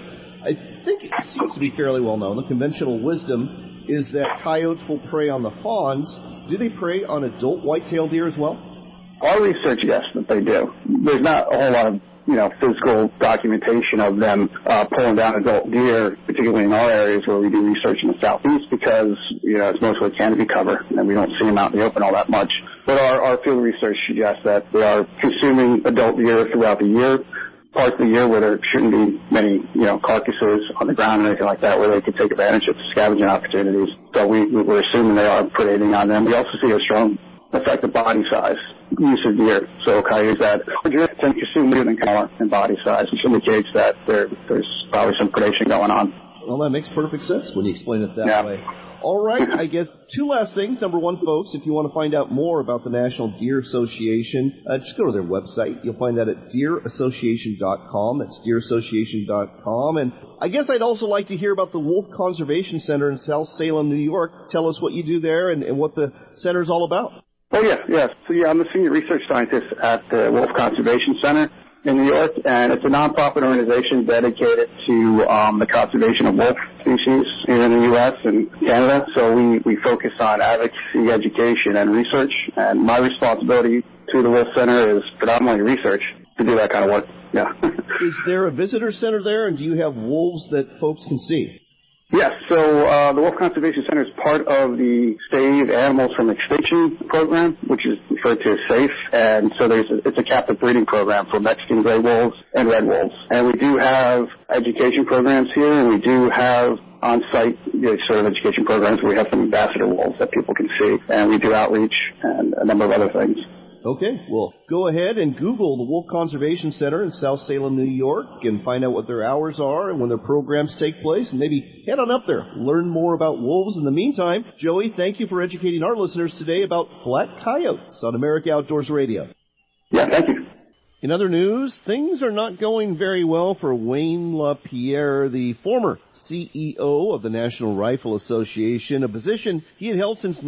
I think it seems to be fairly well known. The conventional wisdom is that coyotes will prey on the fawns. Do they prey on adult white-tailed deer as well? Our research, yes, that they do. There's not a whole lot of physical documentation of them pulling down adult deer, particularly in our areas where we do research in the southeast, because it's mostly canopy cover and we don't see them out in the open all that much. But our field research suggests that they are consuming adult deer throughout the year, parts of the year where there shouldn't be many carcasses on the ground or anything like that, where they could take advantage of scavenging opportunities. So we're assuming they are predating on them. We also see a strong effect of body size use of deer. So coyotes that tend to consume more than color and body size, which indicates that there's probably some predation going on. Well, that makes perfect sense when you explain it that way. All right, I guess two last things. Number one, folks, if you want to find out more about the National Deer Association, just go to their website. You'll find that at deerassociation.com. That's deerassociation.com. And I guess I'd also like to hear about the Wolf Conservation Center in South Salem, New York. Tell us what you do there and what the center's all about. Oh, yeah. So, I'm the senior research scientist at the Wolf Conservation Center in New York, and it's a nonprofit organization dedicated to the conservation of wolf species here in the U.S. and Canada. So we focus on advocacy, education, and research, and my responsibility to the Wolf Center is predominantly research to do that kind of work. Yeah. Is there a visitor center there, and do you have wolves that folks can see? Yes, so the Wolf Conservation Center is part of the Save Animals from Extinction program, which is referred to as SAFE, and so it's a captive breeding program for Mexican gray wolves and red wolves. And we do have education programs here, and we do have on-site sort of education programs where we have some ambassador wolves that people can see, and we do outreach and a number of other things. Okay, well, go ahead and Google the Wolf Conservation Center in South Salem, New York, and find out what their hours are and when their programs take place, and maybe head on up there, learn more about wolves. In the meantime, Joey, thank you for educating our listeners today about black coyotes on America Outdoors Radio. Yeah, thank you. In other news, things are not going very well for Wayne LaPierre, the former CEO of the National Rifle Association, a position he had held since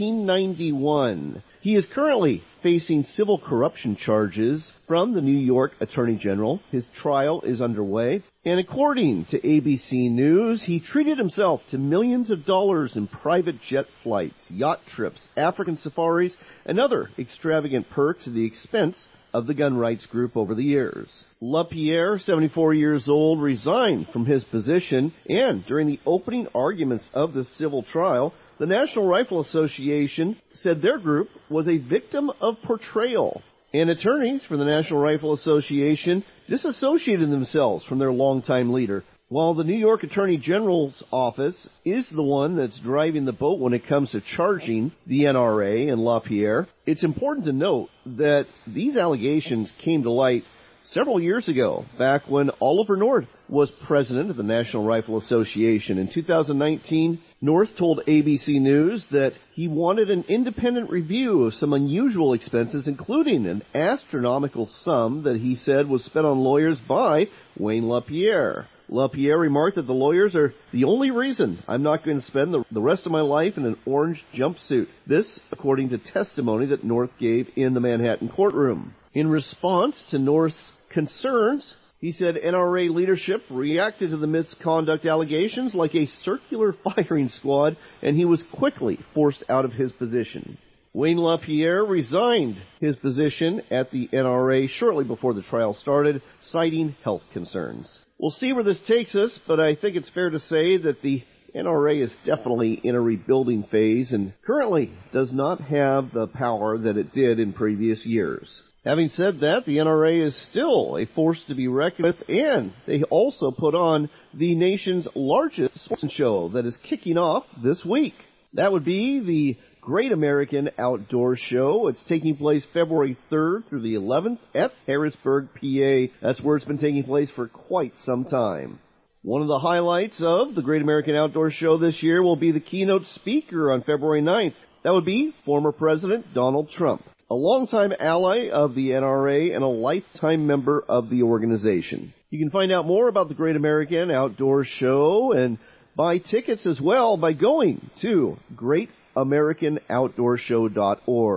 1991. He is currently facing civil corruption charges from the New York Attorney General. His trial is underway. And according to ABC News, he treated himself to millions of dollars in private jet flights, yacht trips, African safaris, and other extravagant perks at the expense of the gun rights group over the years. LaPierre, 74 years old, resigned from his position, and during the opening arguments of the civil trial, the National Rifle Association said their group was a victim of portrayal. And attorneys for the National Rifle Association disassociated themselves from their longtime leader. While the New York Attorney General's office is the one that's driving the boat when it comes to charging the NRA and LaPierre, it's important to note that these allegations came to light several years ago, back when Oliver North was president of the National Rifle Association. In 2019, North told ABC News that he wanted an independent review of some unusual expenses, including an astronomical sum that he said was spent on lawyers by Wayne LaPierre. LaPierre remarked that the lawyers are the only reason I'm not going to spend the rest of my life in an orange jumpsuit. This, according to testimony that North gave in the Manhattan courtroom. In response to North's concerns, he said NRA leadership reacted to the misconduct allegations like a circular firing squad, and he was quickly forced out of his position. Wayne LaPierre resigned his position at the NRA shortly before the trial started, citing health concerns. We'll see where this takes us, but I think it's fair to say that the NRA is definitely in a rebuilding phase and currently does not have the power that it did in previous years. Having said that, the NRA is still a force to be reckoned with, and they also put on the nation's largest sports show that is kicking off this week. That would be the Great American Outdoor Show. It's taking place February 3rd through the 11th at Harrisburg, PA. That's where it's been taking place for quite some time. One of the highlights of the Great American Outdoor Show this year will be the keynote speaker on February 9th. That would be former President Donald Trump, a longtime ally of the NRA and a lifetime member of the organization. You can find out more about the Great American Outdoor Show and buy tickets as well by going to GreatAmericanOutdoorShow.org.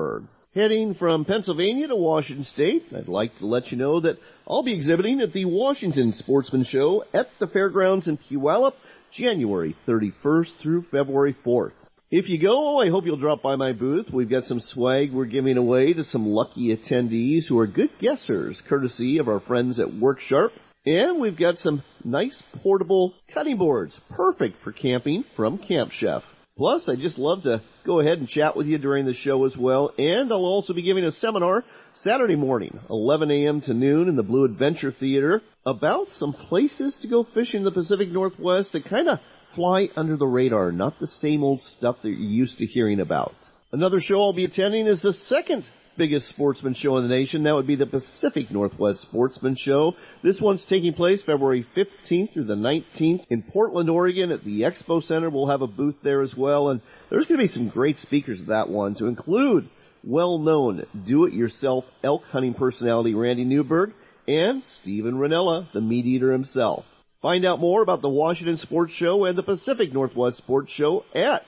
Heading from Pennsylvania to Washington State, I'd like to let you know that I'll be exhibiting at the Washington Sportsman Show at the fairgrounds in Puyallup, January 31st through February 4th. If you go, I hope you'll drop by my booth. We've got some swag we're giving away to some lucky attendees who are good guessers, courtesy of our friends at WorkSharp. And we've got some nice portable cutting boards, perfect for camping, from Camp Chef. Plus, I'd just love to go ahead and chat with you during the show as well. And I'll also be giving a seminar Saturday morning, 11 a.m. to noon in the Blue Adventure Theater, about some places to go fishing in the Pacific Northwest that kind of fly under the radar, not the same old stuff that you're used to hearing about. Another show I'll be attending is the second biggest sportsman show in the nation. That would be the Pacific Northwest Sportsman Show. This one's taking place February 15th through the 19th in Portland, Oregon at the Expo Center. We'll have a booth there as well, and there's going to be some great speakers at that one, to include well-known do-it-yourself elk hunting personality Randy Newberg and Steven Ranella, the meat eater himself. Find out more about the Washington Sports Show and the Pacific Northwest Sports Show at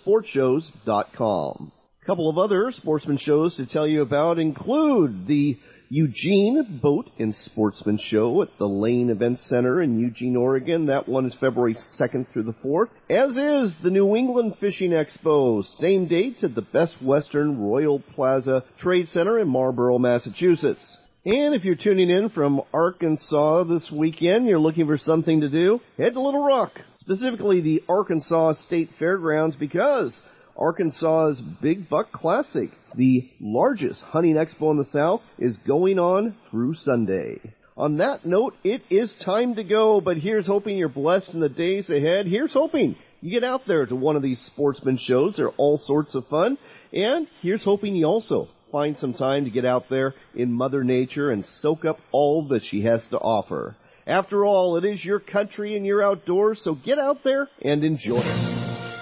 thesportshows.com. A couple of other sportsman shows to tell you about include the Eugene Boat and Sportsman Show at the Lane Event Center in Eugene, Oregon. That one is February 2nd through the 4th, as is the New England Fishing Expo. Same dates at the Best Western Royal Plaza Trade Center in Marlborough, Massachusetts. And if you're tuning in from Arkansas this weekend, you're looking for something to do, head to Little Rock, specifically the Arkansas State Fairgrounds, because Arkansas's Big Buck Classic, the largest hunting expo in the South, is going on through Sunday. On that note, it is time to go, but here's hoping you're blessed in the days ahead. Here's hoping you get out there to one of these sportsman shows. They're all sorts of fun. And here's hoping you also find some time to get out there in Mother Nature and soak up all that she has to offer. After all, it is your country and your outdoors, so get out there and enjoy it.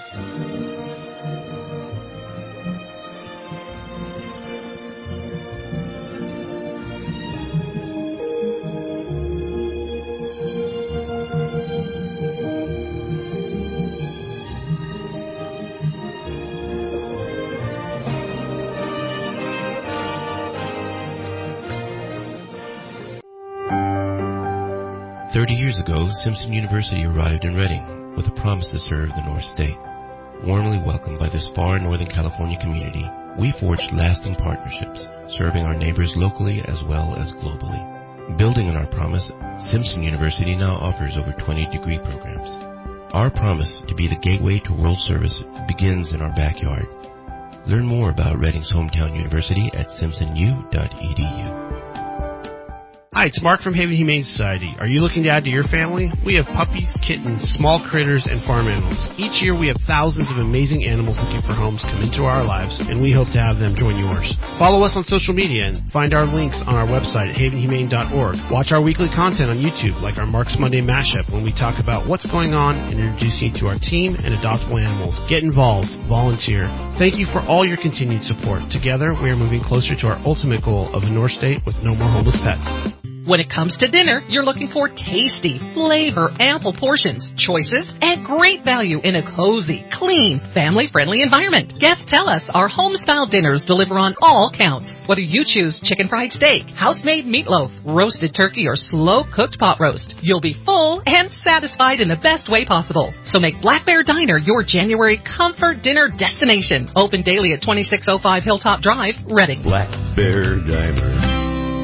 30 years ago, Simpson University arrived in Reading with a promise to serve the North State. Warmly welcomed by this far Northern California community, we forged lasting partnerships, serving our neighbors locally as well as globally. Building on our promise, Simpson University now offers over 20 degree programs. Our promise to be the gateway to world service begins in our backyard. Learn more about Reading's hometown university at simpsonu.edu. Hi, it's Mark from Haven Humane Society. Are you looking to add to your family? We have puppies, kittens, small critters, and farm animals. Each year we have thousands of amazing animals looking for homes come into our lives, and we hope to have them join yours. Follow us on social media and find our links on our website at havenhumane.org. Watch our weekly content on YouTube, like our Mark's Monday Mashup, when we talk about what's going on and introduce you to our team and adoptable animals. Get involved. Volunteer. Thank you for all your continued support. Together, we are moving closer to our ultimate goal of a North State with no more homeless pets. When it comes to dinner, you're looking for tasty, flavor, ample portions, choices, and great value in a cozy, clean, family-friendly environment. Guests tell us our home-style dinners deliver on all counts. Whether you choose chicken fried steak, house-made meatloaf, roasted turkey, or slow-cooked pot roast, you'll be full and satisfied in the best way possible. So make Black Bear Diner your January comfort dinner destination. Open daily at 2605 Hilltop Drive, Reading. Black Bear Diner.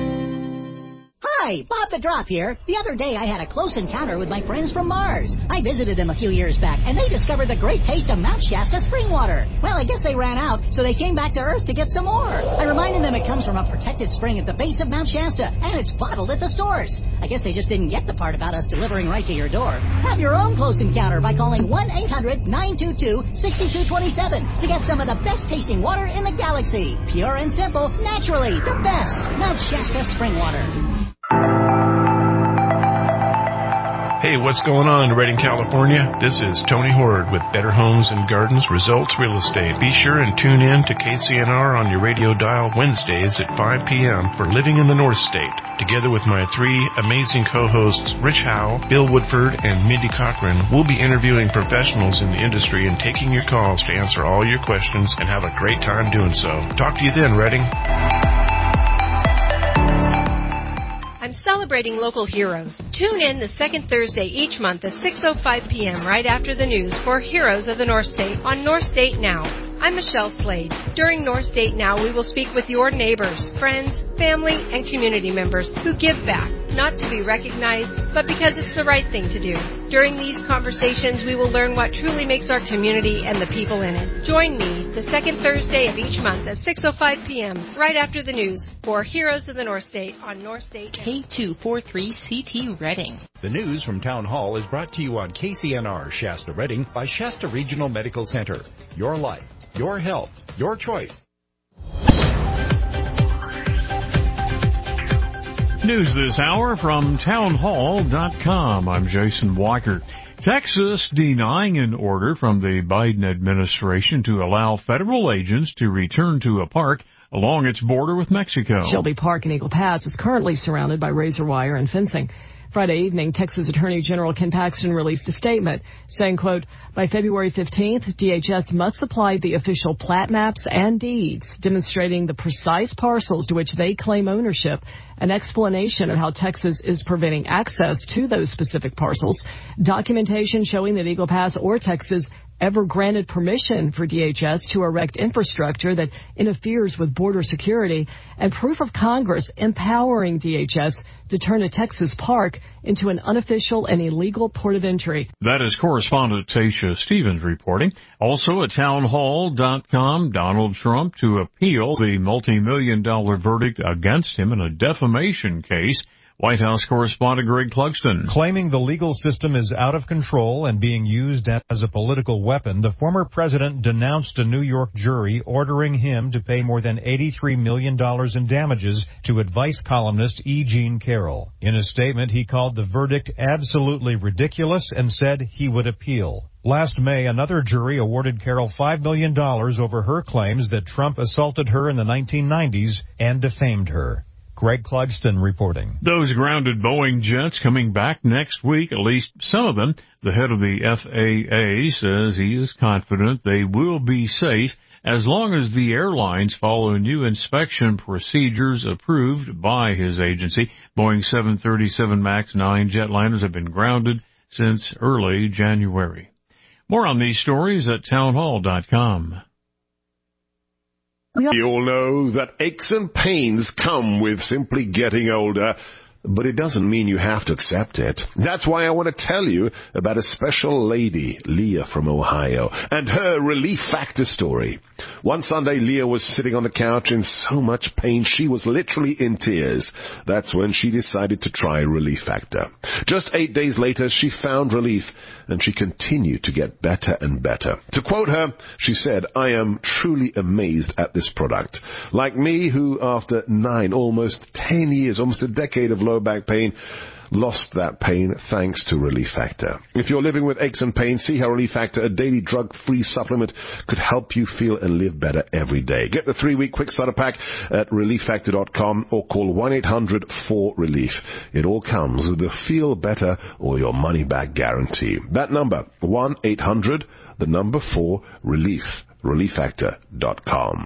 Hi, Bob the Drop here. The other day I had a close encounter with my friends from Mars. I visited them a few years back, and they discovered the great taste of Mount Shasta spring water. Well, I guess they ran out, so they came back to Earth to get some more. I reminded them it comes from a protected spring at the base of Mount Shasta, and it's bottled at the source. I guess they just didn't get the part about us delivering right to your door. Have your own close encounter by calling 1-800-922-6227 to get some of the best-tasting water in the galaxy. Pure and simple, naturally, the best. Mount Shasta spring water. Hey, what's going on in Redding, California? This is Tony Horde with Better Homes and Gardens Results Real Estate. Be sure and tune in to KCNR on your radio dial Wednesdays at 5 p.m. for Living in the North State. Together with my three amazing co-hosts, Rich Howe, Bill Woodford, and Mindy Cochran, we'll be interviewing professionals in the industry and taking your calls to answer all your questions and have a great time doing so. Talk to you then, Redding. I'm celebrating local heroes. Tune in the second Thursday each month at 6:05 p.m. right after the news for Heroes of the North State on North State Now. I'm Michelle Slade. During North State Now, we will speak with your neighbors, friends, family, and community members who give back, not to be recognized, but because it's the right thing to do. During these conversations, we will learn what truly makes our community and the people in it. Join me the second Thursday of each month at 6:05 p.m. right after the news for Heroes of the North State on North State Now. K243CT Redding. The news from Town Hall is brought to you on KCNR Shasta Redding by Shasta Regional Medical Center. Your life, your health, your choice. News this hour from townhall.com. I'm Jason Weichert. Texas denying an order from the Biden administration to allow federal agents to return to a park along its border with Mexico. Shelby Park in Eagle Pass is currently surrounded by razor wire and fencing. Friday evening, Texas Attorney General Ken Paxton released a statement saying, quote, by February 15th, DHS must supply the official plat maps and deeds demonstrating the precise parcels to which they claim ownership, an explanation of how Texas is preventing access to those specific parcels, documentation showing that Eagle Pass or Texas ever granted permission for DHS to erect infrastructure that interferes with border security, and proof of Congress empowering DHS to turn a Texas park into an unofficial and illegal port of entry. That is correspondent Tasha Stevens reporting. Also at townhall.com, Donald Trump to appeal the multi-million-dollar verdict against him in a defamation case. White House correspondent Greg Clugston. Claiming the legal system is out of control and being used as a political weapon, the former president denounced a New York jury ordering him to pay more than $83 million in damages to advice columnist E. Jean Carroll. In a statement, he called the verdict absolutely ridiculous and said he would appeal. Last May, another jury awarded Carroll $5 million over her claims that Trump assaulted her in the 1990s and defamed her. Greg Clugston reporting. Those grounded Boeing jets coming back next week, at least some of them. The head of the FAA says he is confident they will be safe as long as the airlines follow new inspection procedures approved by his agency. Boeing 737 MAX 9 jetliners have been grounded since early January. More on these stories at townhall.com. We all know that aches and pains come with simply getting older, but it doesn't mean you have to accept it. That's why I want to tell you about a special lady, Leah from Ohio, and her Relief Factor story. One Sunday, Leah was sitting on the couch in so much pain she was literally in tears. That's when she decided to try Relief Factor. Just 8 days later, she found relief, and she continued to get better and better. To quote her, she said, I am truly amazed at this product. Like me, who after 9, almost 10 years, almost a decade of low back pain, lost that pain thanks to Relief Factor. If you're living with aches and pains, see how Relief Factor, a daily drug-free supplement, could help you feel and live better every day. Get the 3-week quick starter pack at relieffactor.com or call 1-800-4RELIEF. It all comes with the feel better or your money back guarantee. That number, 1-800-4RELIEF. relieffactor.com.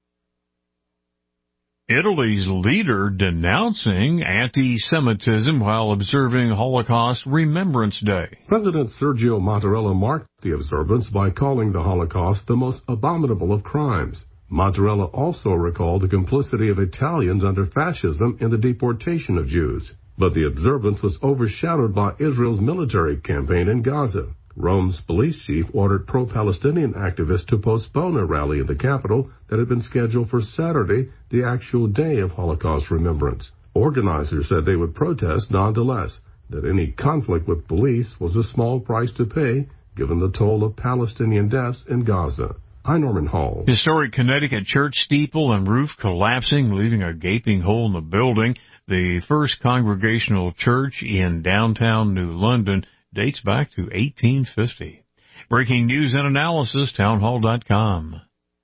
Italy's leader denouncing anti-Semitism while observing Holocaust Remembrance Day. President Sergio Mattarella marked the observance by calling the Holocaust the most abominable of crimes. Mattarella also recalled the complicity of Italians under fascism in the deportation of Jews. But the observance was overshadowed by Israel's military campaign in Gaza. Rome's police chief ordered pro-Palestinian activists to postpone a rally in the capital that had been scheduled for Saturday, the actual day of Holocaust remembrance. Organizers said they would protest nonetheless, that any conflict with police was a small price to pay given the toll of Palestinian deaths in Gaza. I'm Norman Hall. Historic Connecticut church steeple and roof collapsing, leaving a gaping hole in the building. The first Congregational church in downtown New London dates back to 1850. Breaking news and analysis, townhall.com.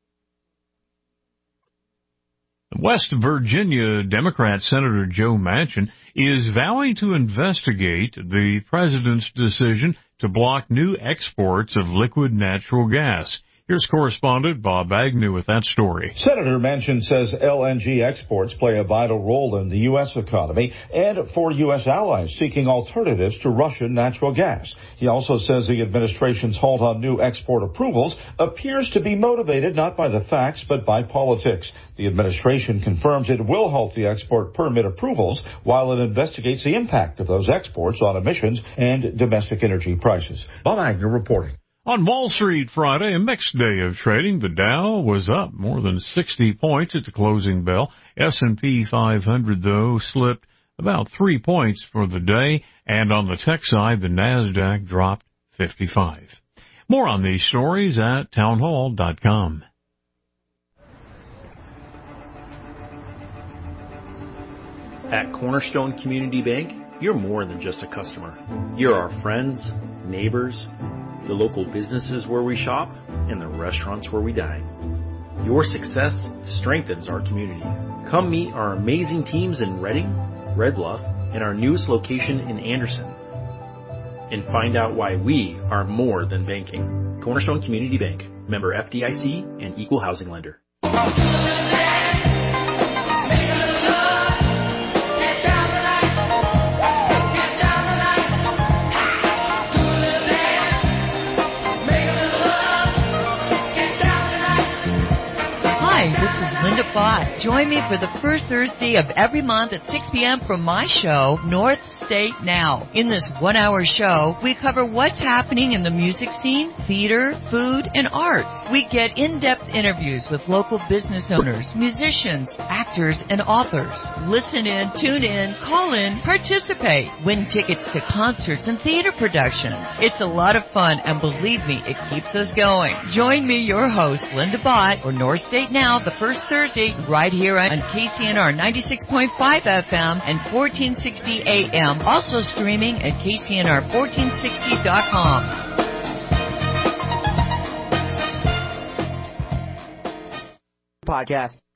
West Virginia Democrat Senator Joe Manchin is vowing to investigate the president's decision to block new exports of liquid natural gas. Here's correspondent Bob Agnew with that story. Senator Manchin says LNG exports play a vital role in the U.S. economy and for U.S. allies seeking alternatives to Russian natural gas. He also says the administration's halt on new export approvals appears to be motivated not by the facts but by politics. The administration confirms it will halt the export permit approvals while it investigates the impact of those exports on emissions and domestic energy prices. Bob Agnew reporting. On Wall Street Friday, a mixed day of trading. The Dow was up more than 60 points at the closing bell. S&P 500, though, slipped about 3 points for the day. And on the tech side, the NASDAQ dropped 55. More on these stories at townhall.com. At Cornerstone Community Bank, you're more than just a customer. You're our friends, neighbors, the local businesses where we shop, and the restaurants where we dine. Your success strengthens our community. Come meet our amazing teams in Reading, Red Bluff, and our newest location in Anderson. And find out why we are more than banking. Cornerstone Community Bank, member FDIC and equal housing lender. Linda Bott. Join me for the first Thursday of every month at 6 p.m. from my show, North State Now. In this 1-hour show, we cover what's happening in the music scene, theater, food, and arts. We get in-depth interviews with local business owners, musicians, actors, and authors. Listen in, tune in, call in, participate. Win tickets to concerts and theater productions. It's a lot of fun, and believe me, it keeps us going. Join me, your host, Linda Bott, for North State Now, the first Thursday, right here on KCNR 96.5 FM and 1460 AM. Also streaming at KCNR1460.com. Podcast.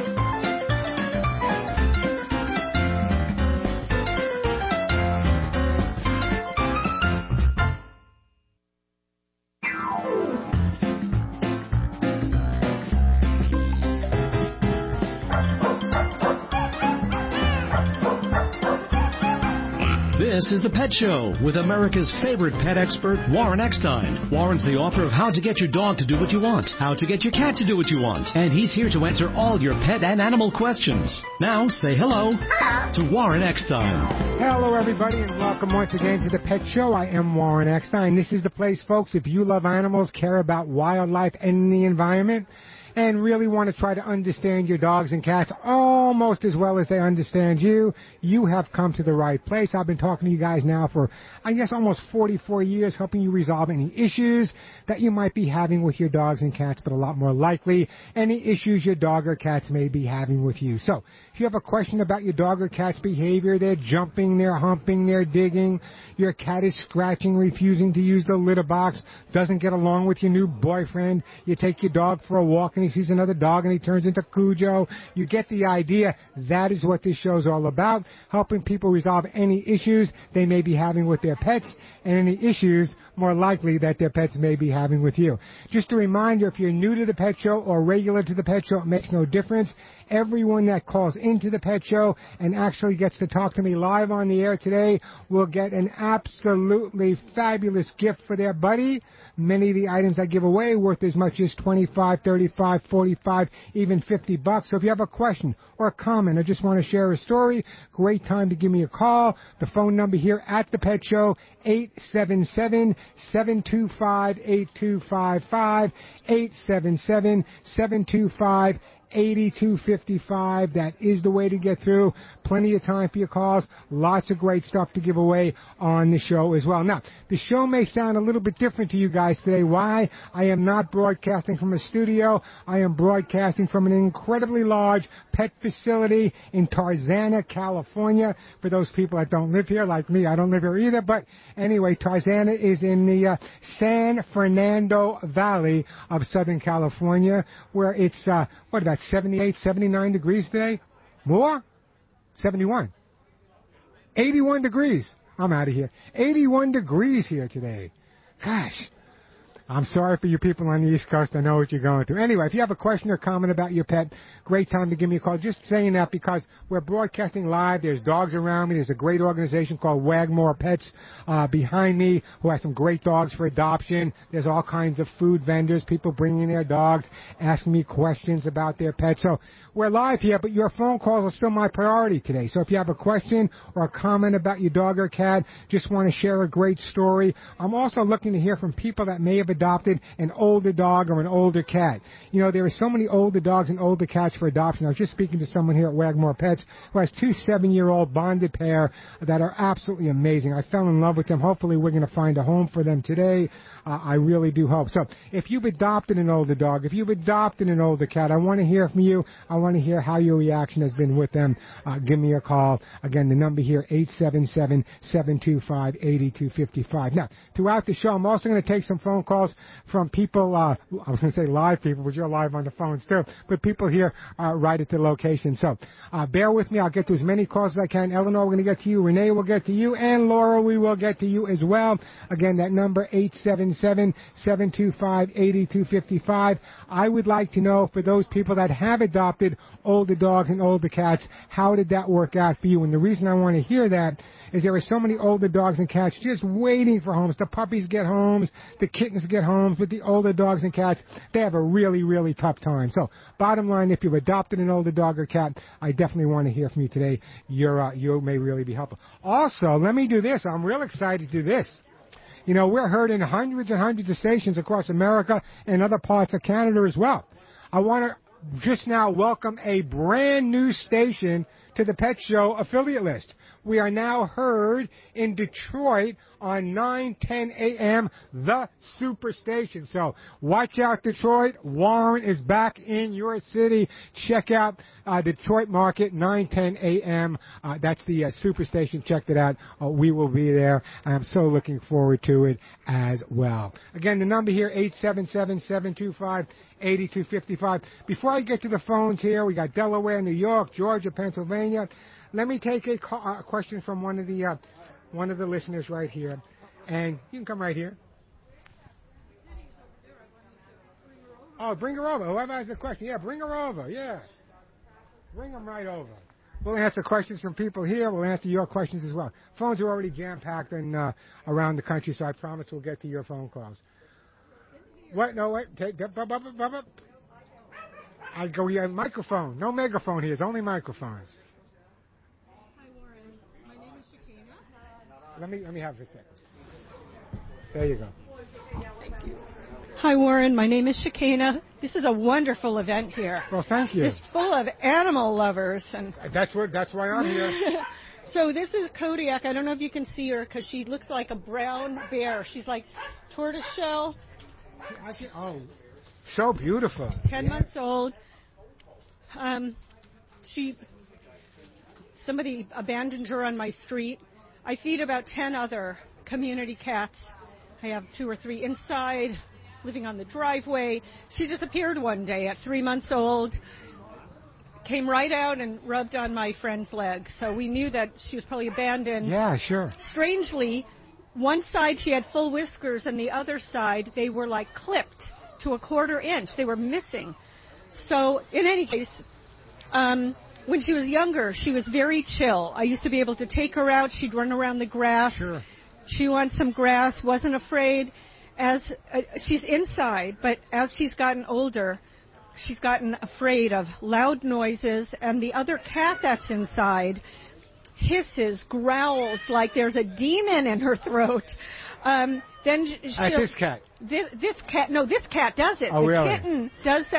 This is The Pet Show with America's favorite pet expert, Warren Eckstein. Warren's the author of How to Get Your Dog to Do What You Want, How to Get Your Cat to Do What You Want, and he's here to answer all your pet and animal questions. Now, say hello to Warren Eckstein. Hello, everybody, and welcome once again to The Pet Show. I am Warren Eckstein. This is the place, folks, if you love animals, care about wildlife and the environment, and really want to try to understand your dogs and cats almost as well as they understand you, you have come to the right place. I've been talking to you guys now for, I guess, almost 44 years, helping you resolve any issues that you might be having with your dogs and cats, but a lot more likely, any issues your dog or cats may be having with you. So, if you have a question about your dog or cat's behavior, they're jumping, they're humping, they're digging, your cat is scratching, refusing to use the litter box, doesn't get along with your new boyfriend, you take your dog for a walk and he sees another dog and he turns into Cujo, you get the idea. That is what this show's all about, helping people resolve any issues they may be having with their pets and any issues more likely that their pets may be having with you. Just a reminder, if you're new to the Pet Show or regular to the Pet Show, it makes no difference. Everyone that calls into the Pet Show and actually gets to talk to me live on the air today will get an absolutely fabulous gift for their buddy. Many of the items I give away worth as much as $25, $35, $45, even $50. So if you have a question or a comment or just want to share a story, great time to give me a call. The phone number here at the Pet Show, 877-725-8255, 877-725-8255. 8255. That is the way to get through. Plenty of time for your calls. Lots of great stuff to give away on the show as well. Now, the show may sound a little bit different to you guys today. Why? I am not broadcasting from a studio. I am broadcasting from an incredibly large pet facility in Tarzana, California. For those people that don't live here, like me, I don't live here either. But anyway, Tarzana is in the San Fernando Valley of Southern California, where it's, about 78, 79 degrees today? More? 71. 81 degrees. I'm out of here. 81 degrees here today. Gosh. I'm sorry for you people on the East Coast. I know what you're going through. Anyway, if you have a question or comment about your pet, great time to give me a call. Just saying that because we're broadcasting live. There's dogs around me. There's a great organization called Wagmore Pets behind me who has some great dogs for adoption. There's all kinds of food vendors, people bringing their dogs, asking me questions about their pets. So we're live here, but your phone calls are still my priority today. So if you have a question or a comment about your dog or cat, just want to share a great story. I'm also looking to hear from people that may have adopted an older dog or an older cat. You know, there are so many older dogs and older cats for adoption. I was just speaking to someone here at Wagmore Pets who has 2 7-year-old bonded pair that are absolutely amazing. I fell in love with them. Hopefully we're going to find a home for them today. I really do hope. So if you've adopted an older dog, if you've adopted an older cat, I want to hear from you. I want to hear how your reaction has been with them. Give me a call. Again, the number here, 877-725-8255. Now, throughout the show, I'm also going to take some phone calls from people, I was going to say live people, but you're live on the phones too, but people here right at the location. So bear with me. I'll get to as many calls as I can. Eleanor, we're going to get to you. Renee will get to you. And Laura, we will get to you as well. Again, that number, 877-725-8255. I would like to know, for those people that have adopted older dogs and older cats, how did that work out for you? And the reason I want to hear that is there are so many older dogs and cats just waiting for homes. The puppies get homes, the kittens get homes, but the older dogs and cats, they have a really, really tough time. So bottom line, if you've adopted an older dog or cat, I definitely want to hear from you today. You may really be helpful. Also, let me do this. I'm real excited to do this. You know, we're heard in hundreds and hundreds of stations across America and other parts of Canada as well. I want to just now welcome a brand new station to the Pet Show affiliate list. We are now heard in Detroit on 9:10 a.m., the Superstation. So watch out, Detroit. Warren is back in your city. Check out Detroit Market, 9:10 a.m. That's the Superstation. Check it out. We will be there. I'm so looking forward to it as well. Again, the number here, 877-725-8255. Before I get to the phones here, we got Delaware, New York, Georgia, Pennsylvania. Let me take a question from one of the listeners right here, and you can come right here. Oh, bring her over. Whoever has a question, yeah, bring her over. Yeah, bring them right over. We'll answer questions from people here. We'll answer your questions as well. Phones are already jam-packed and around the country, so I promise we'll get to your phone calls. What? No, wait. I go. Yeah, microphone. No megaphone here. It's only microphones. Let me have it a second. There you go. Thank you. Hi, Warren. My name is Shekinah. This is a wonderful event here. Well, thank you. Just full of animal lovers, and that's why I'm here. So this is Kodiak. I don't know if you can see her because she looks like a brown bear. She's like tortoiseshell. Oh, so beautiful. 10 months old. Somebody abandoned her on my street. I feed about 10 other community cats. I have 2 or 3 inside, living on the driveway. She disappeared one day at 3 months old, came right out and rubbed on my friend's leg. So we knew that she was probably abandoned. Yeah, sure. Strangely, one side she had full whiskers, and the other side they were like clipped to a 1/4 inch. They were missing. So in any case, when she was younger, she was very chill. I used to be able to take her out. She'd run around the grass, chew on some grass, wasn't afraid. As she's inside, but as she's gotten older, she's gotten afraid of loud noises, and the other cat that's inside hisses, growls like there's a demon in her throat. Then this cat. This cat does it. Oh, the really? kitten does that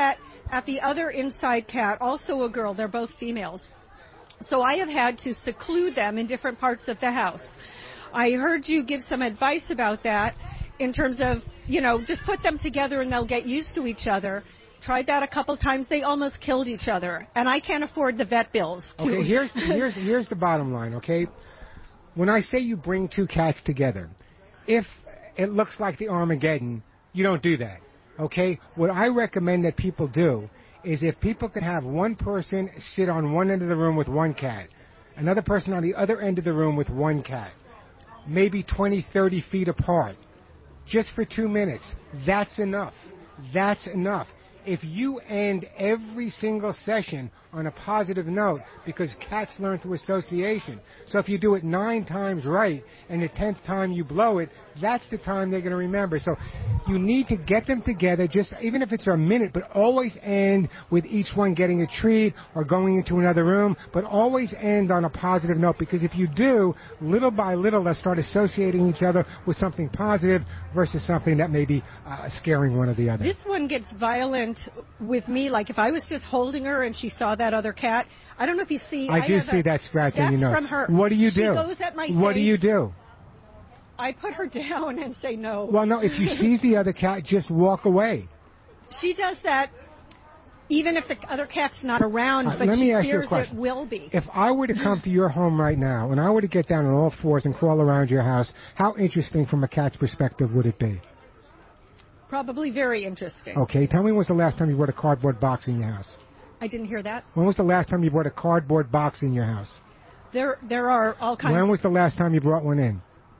at the other inside cat, also a girl. They're both females. So I have had to seclude them in different parts of the house. I heard you give some advice about that in terms of, just put them together and they'll get used to each other. Tried that a couple times. They almost killed each other. And I can't afford the vet bills, too. Okay, here's the bottom line, okay? When I say you bring two cats together, if it looks like the Armageddon, you don't do that, okay? What I recommend that people do is if people can have one person sit on one end of the room with one cat, another person on the other end of the room with one cat, maybe 20, 30 feet apart, just for 2 minutes, that's enough. That's enough. If you end every single session on a positive note, because cats learn through association. So if you do it 9 times right and the 10th time you blow it, that's the time they're going to remember. So you need to get them together, just even if it's a minute, but always end with each one getting a treat or going into another room, but always end on a positive note, because if you do, little by little, they'll start associating each other with something positive versus something that may be scaring one or the other. This one gets violent with me, like if I was just holding her and she saw that other cat. I don't know if you see. I do see that scratching, That's from her. What do you do? She goes at my What face. do you do? I put her down and say no. Well, no, if you seize the other cat, just walk away. She does that even if the other cat's not around, but let me she ask you a fears question. it will be. If I were to come to your home right now and I were to get down on all fours and crawl around your house, how interesting from a cat's perspective would it be? Probably very interesting. Okay, tell me when was the last time you brought a cardboard box in your house? I didn't hear that. When was the last time you brought a cardboard box in your house? There are all kinds. When was the last time you brought one in?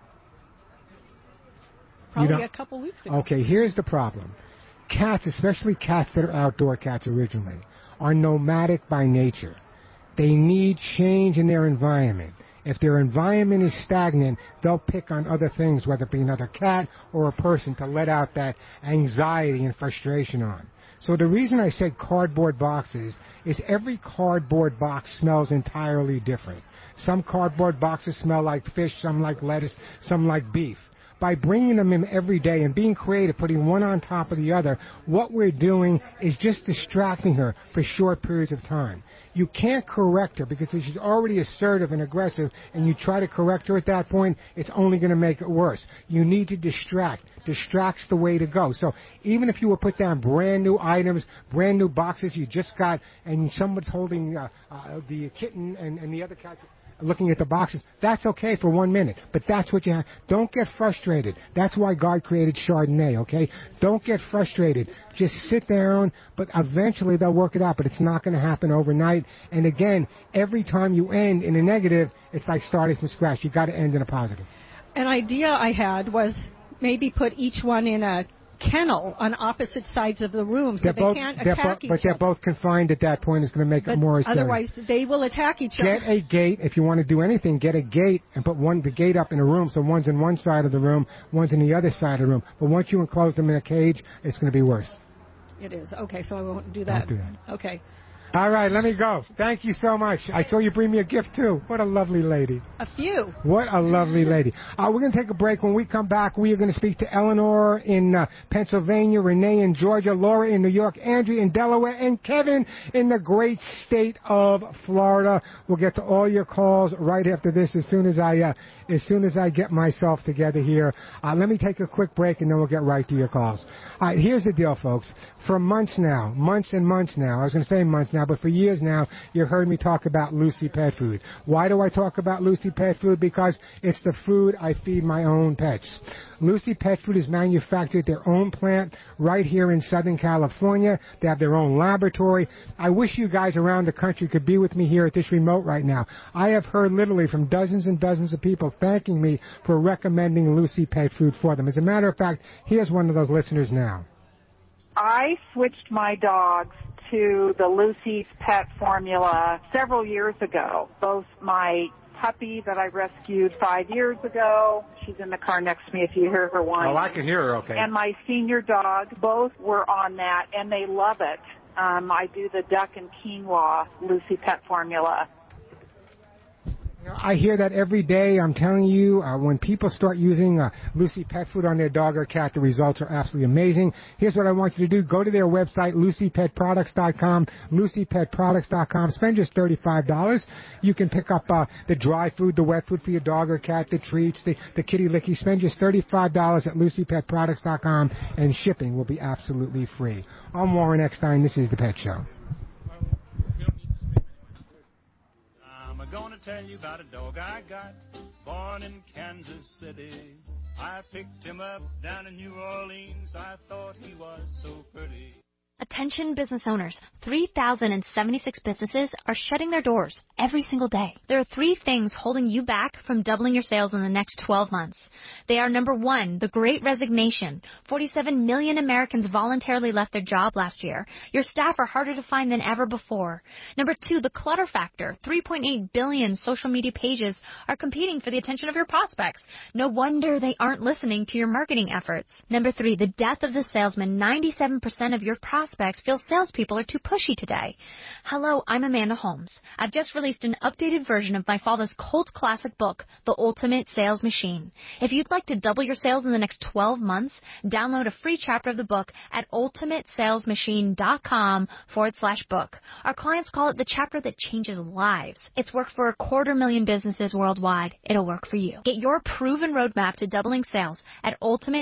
Probably a couple weeks ago. Okay, here's the problem. Cats, especially cats that are outdoor cats originally, are nomadic by nature. They need change in their environment. If their environment is stagnant, they'll pick on other things, whether it be another cat or a person, to let out that anxiety and frustration on. So the reason I said cardboard boxes is every cardboard box smells entirely different. Some cardboard boxes smell like fish, some like lettuce, some like beef. By bringing them in every day and being creative, putting one on top of the other, what we're doing is just distracting her for short periods of time. You can't correct her, because if she's already assertive and aggressive and you try to correct her at that point, it's only going to make it worse. You need to distract. Distract's the way to go. So even if you were put down brand new items, brand new boxes you just got, and someone's holding the kitten and the other cats looking at the boxes, that's okay for 1 minute, but that's what you have. Don't get frustrated. That's why God created Chardonnay, okay? Don't get frustrated. Just sit down, but eventually they'll work it out, but it's not going to happen overnight. And again, every time you end in a negative, it's like starting from scratch. You got to end in a positive. An idea I had was maybe put each one in a kennel on opposite sides of the room so they can't attack each other. But they're both confined at that point. It's going to make it more serious. Otherwise, they will attack each other. Get a gate. If you want to do anything, get a gate and put the gate up in a room, so one's in one side of the room, one's in the other side of the room. But once you enclose them in a cage, it's going to be worse. It is. Okay, so I won't do that. Don't do that. Okay. All right, let me go. Thank you so much. I saw you bring me a gift, too. What a lovely lady. A few. What a lovely lady. We're going to take a break. When we come back, we are going to speak to Eleanor in Pennsylvania, Renee in Georgia, Laura in New York, Andrea in Delaware, and Kevin in the great state of Florida. We'll get to all your calls right after this as soon as I get myself together here. Let me take a quick break, and then we'll get right to your calls. All right, here's the deal, folks. For months and months now, I was going to say months now, but for years now, you've heard me talk about Lucy Pet Food. Why do I talk about Lucy Pet Food? Because it's the food I feed my own pets. Lucy Pet Food is manufactured at their own plant right here in Southern California. They have their own laboratory. I wish you guys around the country could be with me here at this remote right now. I have heard literally from dozens and dozens of people thanking me for recommending Lucy Pet Food for them. As a matter of fact, here's one of those listeners now. I switched my dogs to the Lucy's Pet formula several years ago. Both my puppy that I rescued 5 years ago, she's in the car next to me if you hear her whine. Oh, I can hear her, okay. And my senior dog, both were on that, and they love it. I do the duck and quinoa Lucy Pet formula. I hear that every day. I'm telling you, when people start using Lucy Pet Food on their dog or cat, the results are absolutely amazing. Here's what I want you to do. Go to their website, LucyPetProducts.com, LucyPetProducts.com. Spend just $35. You can pick up the dry food, the wet food for your dog or cat, the treats, the kitty licky. Spend just $35 at LucyPetProducts.com, and shipping will be absolutely free. I'm Warren Eckstein. This is The Pet Show. Gonna tell you about a dog I got, born in Kansas City. I picked him up down in New Orleans. I thought he was so pretty. Attention business owners, 3,076 businesses are shutting their doors every single day. There are 3 things holding you back from doubling your sales in the next 12 months. They are, number 1, the Great Resignation. 47 million Americans voluntarily left their job last year. Your staff are harder to find than ever before. Number 2, the clutter factor. 3.8 billion social media pages are competing for the attention of your prospects. No wonder they aren't listening to your marketing efforts. Number 3, the death of the salesman. 97% of your prospects feel salespeople are too pushy today. Hello, I'm Amanda Holmes. I've just released an updated version of my father's cult classic book, The Ultimate Sales Machine. If you'd like to double your sales in the next 12 months, download a free chapter of the book at ultimatesalesmachine.com/book. Our clients call it the chapter that changes lives. It's worked for 250,000 businesses worldwide. It'll work for you. Get your proven roadmap to doubling sales at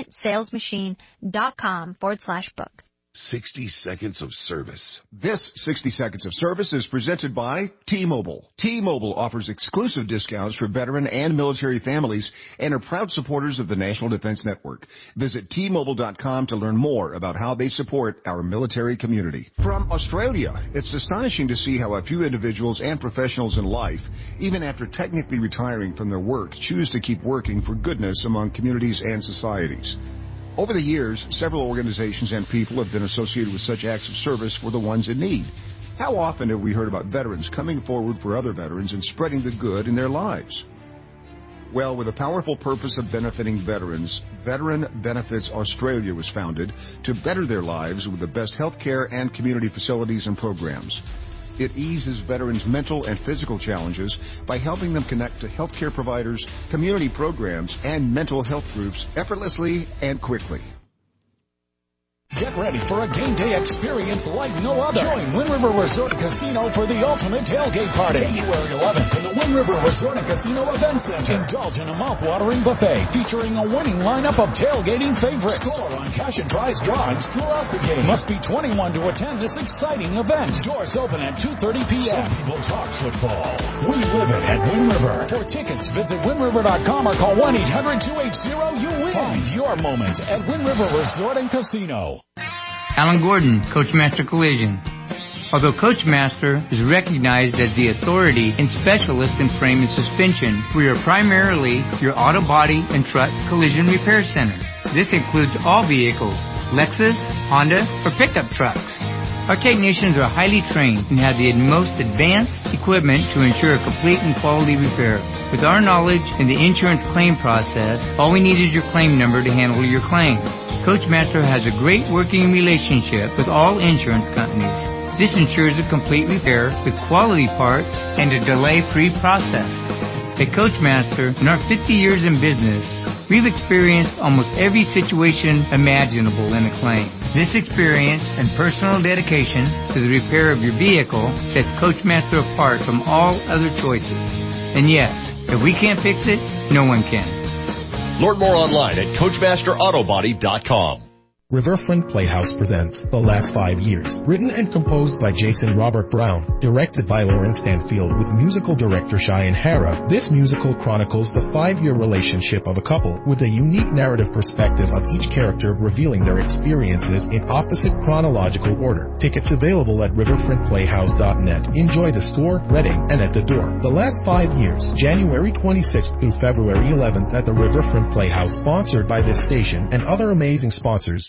ultimatesalesmachine.com/book. 60 seconds of service. This 60 seconds of service is presented by T-Mobile. T-Mobile offers exclusive discounts for veteran and military families and are proud supporters of the National Defense Network. Visit T-Mobile.com to learn more about how they support our military community. From Australia, it's astonishing to see how a few individuals and professionals in life, even after technically retiring from their work, choose to keep working for goodness among communities and societies. Over the years, several organizations and people have been associated with such acts of service for the ones in need. How often have we heard about veterans coming forward for other veterans and spreading the good in their lives? Well, with a powerful purpose of benefiting veterans, Veteran Benefits Australia was founded to better their lives with the best health care and community facilities and programs. It eases veterans' mental and physical challenges by helping them connect to healthcare providers, community programs, and mental health groups effortlessly and quickly. Get ready for a game day experience like no other. Join Wind River Resort and Casino for the ultimate tailgate party. February 11th in the Wind River Resort and Casino Event Center. Indulge in a mouth-watering buffet featuring a winning lineup of tailgating favorites. Score on cash and prize drawings throughout the game. Must be 21 to attend this exciting event. Doors open at 2:30 p.m. Some people talk football. We live it at Wind River. For tickets, visit windriver.com or call 1-800-280-YOU-WIN. Find your moments at Wind River Resort and Casino. Alan Gordon, Coachmaster Collision. Although Coachmaster is recognized as the authority and specialist in frame and suspension, we are primarily your auto body and truck collision repair center. This includes all vehicles, Lexus, Honda, or pickup trucks. Our technicians are highly trained and have the most advanced equipment to ensure a complete and quality repair. With our knowledge in the insurance claim process, all we need is your claim number to handle your claim. Coachmaster has a great working relationship with all insurance companies. This ensures a complete repair with quality parts and a delay-free process. At Coachmaster, in our 50 years in business, we've experienced almost every situation imaginable in a claim. This experience and personal dedication to the repair of your vehicle sets Coachmaster apart from all other choices. And yes, if we can't fix it, no one can. Learn more online at CoachmasterAutobody.com. Riverfront Playhouse presents The Last 5 Years. Written and composed by Jason Robert Brown, directed by Lauren Stanfield with musical director Cheyenne Hara, this musical chronicles the 5-year relationship of a couple with a unique narrative perspective of each character revealing their experiences in opposite chronological order. Tickets available at riverfrontplayhouse.net. Enjoy the store, Reading, and at the door. The Last 5 Years, January 26th through February 11th at the Riverfront Playhouse, sponsored by this station and other amazing sponsors.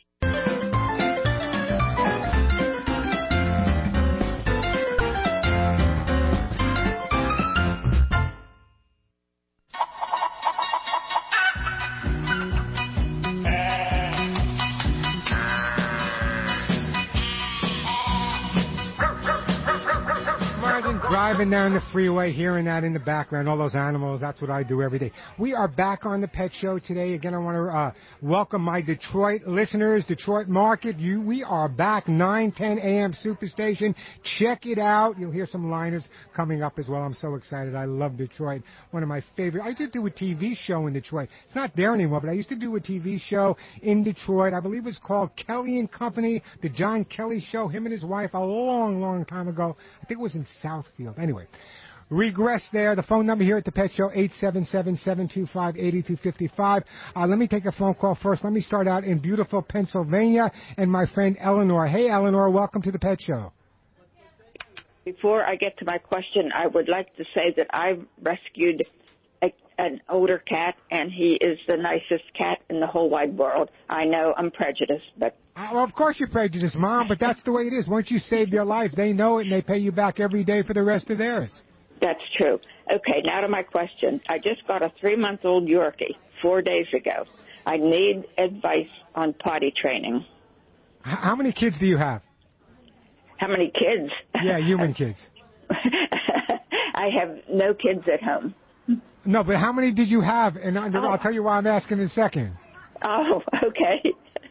driving down the freeway, hearing that in the background, all those animals. That's what I do every day. We are back on the Pet Show today. Again, I want to welcome my Detroit listeners, Detroit market. We are back, 9:10 a.m. Superstation. Check it out. You'll hear some liners coming up as well. I'm so excited. I love Detroit. One of my favorite. I used to do a TV show in Detroit. It's not there anymore, but I used to do a TV show in Detroit. I believe it was called Kelly and Company, the John Kelly Show, him and his wife, a long, long time ago. I think it was in Southfield. Anyway, regress there. The phone number here at the Pet Show, 877-725-8255. Let me take a phone call first. Let me start out in beautiful Pennsylvania and my friend Eleanor. Hey, Eleanor, welcome to the Pet Show. Before I get to my question, I would like to say that I've rescued an older cat, and he is the nicest cat in the whole wide world. I know I'm prejudiced, but... Well, of course you're prejudiced, Mom, but that's the way it is. Once you save their life, they know it, and they pay you back every day for the rest of theirs. That's true. Okay, now to my question. I just got a 3-month-old Yorkie 4 days ago. I need advice on potty training. How many kids do you have? How many kids? Yeah, human kids. I have no kids at home. No, but how many did you have? And I'll tell you why I'm asking in a second. Oh, okay.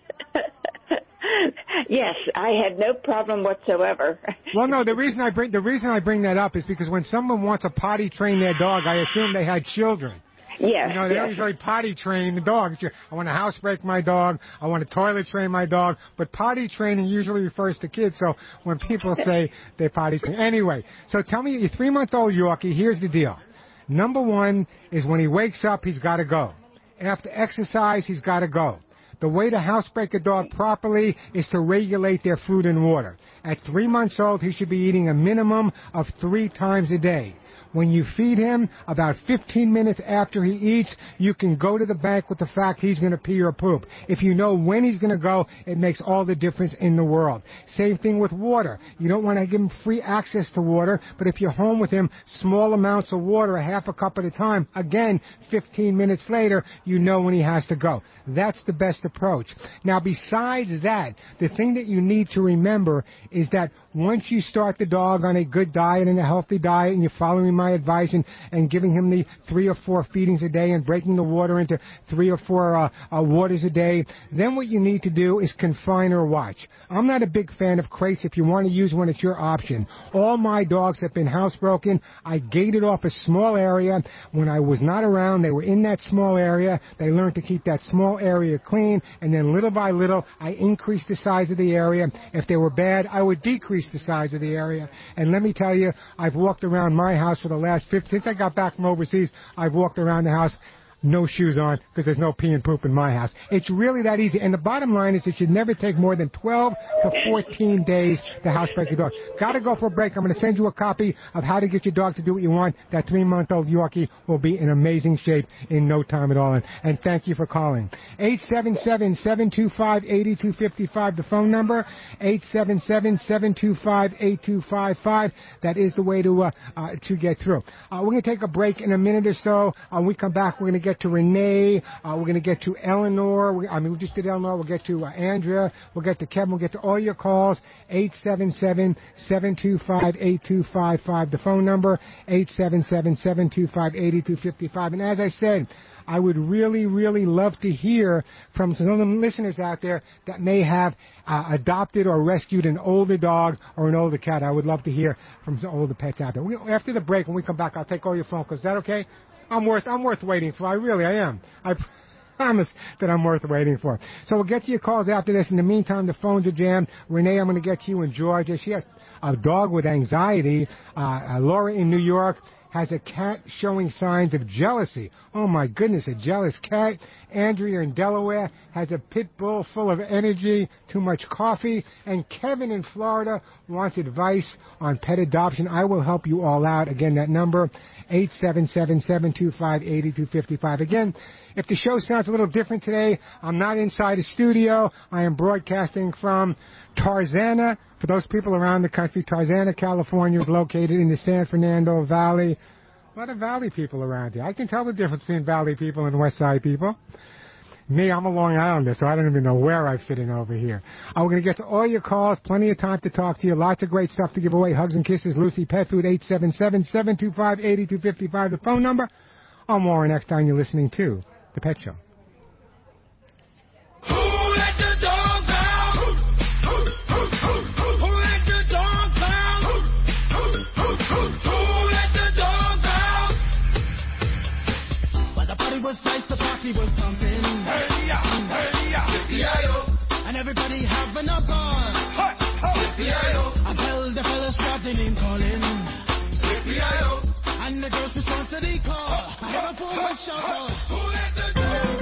Yes, I had no problem whatsoever. Well, no, the reason I bring that up is because when someone wants to potty train their dog, I assume they had children. Yes. You know, they don't usually potty train the dog. I want to housebreak my dog. I want to toilet train my dog. But potty training usually refers to kids. So when people say they potty train. Anyway, so tell me, your 3-month-old Yorkie, here's the deal. Number one is when he wakes up, he's got to go. After exercise, he's got to go. The way to housebreak a dog properly is to regulate their food and water. At 3 months old, he should be eating a minimum of 3 times a day. When you feed him, about 15 minutes after he eats, you can go to the bank with the fact he's going to pee or poop. If you know when he's going to go, it makes all the difference in the world. Same thing with water. You don't want to give him free access to water, but if you're home with him, small amounts of water, a half a cup at a time, again, 15 minutes later, you know when he has to go. That's the best approach. Now, besides that, the thing that you need to remember is that once you start the dog on a good diet and a healthy diet, and you're following my advice and giving him the 3 or 4 feedings a day and breaking the water into 3 or 4 waters a day, then what you need to do is confine or watch. I'm not a big fan of crates. If you want to use one, it's your option. All my dogs have been housebroken. I gated off a small area. When I was not around, they were in that small area. They learned to keep that small area clean, and then little by little, I increased the size of the area. If they were bad, I would decrease the size of the area. And let me tell you, I've walked around my house for the last 15, since I got back from overseas, I've walked around the house no shoes on because there's no pee and poop in my house. It's really that easy. And the bottom line is it should never take more than 12 to 14 days to housebreak your dog. Got to go for a break. I'm going to send you a copy of How to Get Your Dog to Do What You Want. That 3-month-old Yorkie will be in amazing shape in no time at all. And thank you for calling. 877-725-8255, the phone number. 877-725-8255. That is the way to get through. We're going to take a break in a minute or so. When we come back, we're going to get to Renee. We're going to get to Eleanor. We just did Eleanor. We'll get to Andrea. We'll get to Kevin. We'll get to all your calls. 877-725-8255. The phone number, 877-725-8255. And as I said, I would really, really love to hear from some of the listeners out there that may have adopted or rescued an older dog or an older cat. I would love to hear from some older pets out there. After the break, when we come back, I'll take all your phone calls. Is that okay? I'm worth waiting for. I am. I promise that I'm worth waiting for. So we'll get to your calls after this. In the meantime, the phones are jammed. Renee, I'm going to get to you in Georgia. She has a dog with anxiety. Laura in New York has a cat showing signs of jealousy. Oh, my goodness, a jealous cat. Andrea in Delaware has a pit bull full of energy, too much coffee. And Kevin in Florida wants advice on pet adoption. I will help you all out. Again, that number, 877-725-8255. Again, if the show sounds a little different today, I'm not inside a studio. I am broadcasting from Tarzana. For those people around the country, Tarzana, California is located in the San Fernando Valley. A lot of Valley people around here. I can tell the difference between Valley people and West Side people. Me, I'm a Long Islander, so I don't even know where I fit in over here. We're going to get to all your calls. Plenty of time to talk to you. Lots of great stuff to give away. Hugs and kisses. Lucy Pet Food, 877-725-8255. The phone number. I'm Warren Eckstein. You're listening to The Pet Show. Who let the dogs out? Who let the dogs out? Who let the dogs out? When the party was nice, the party was pumping. And everybody having a ball. Until the fellas started name calling. And the girls respond to the call. I have a phone with shout out. Who let the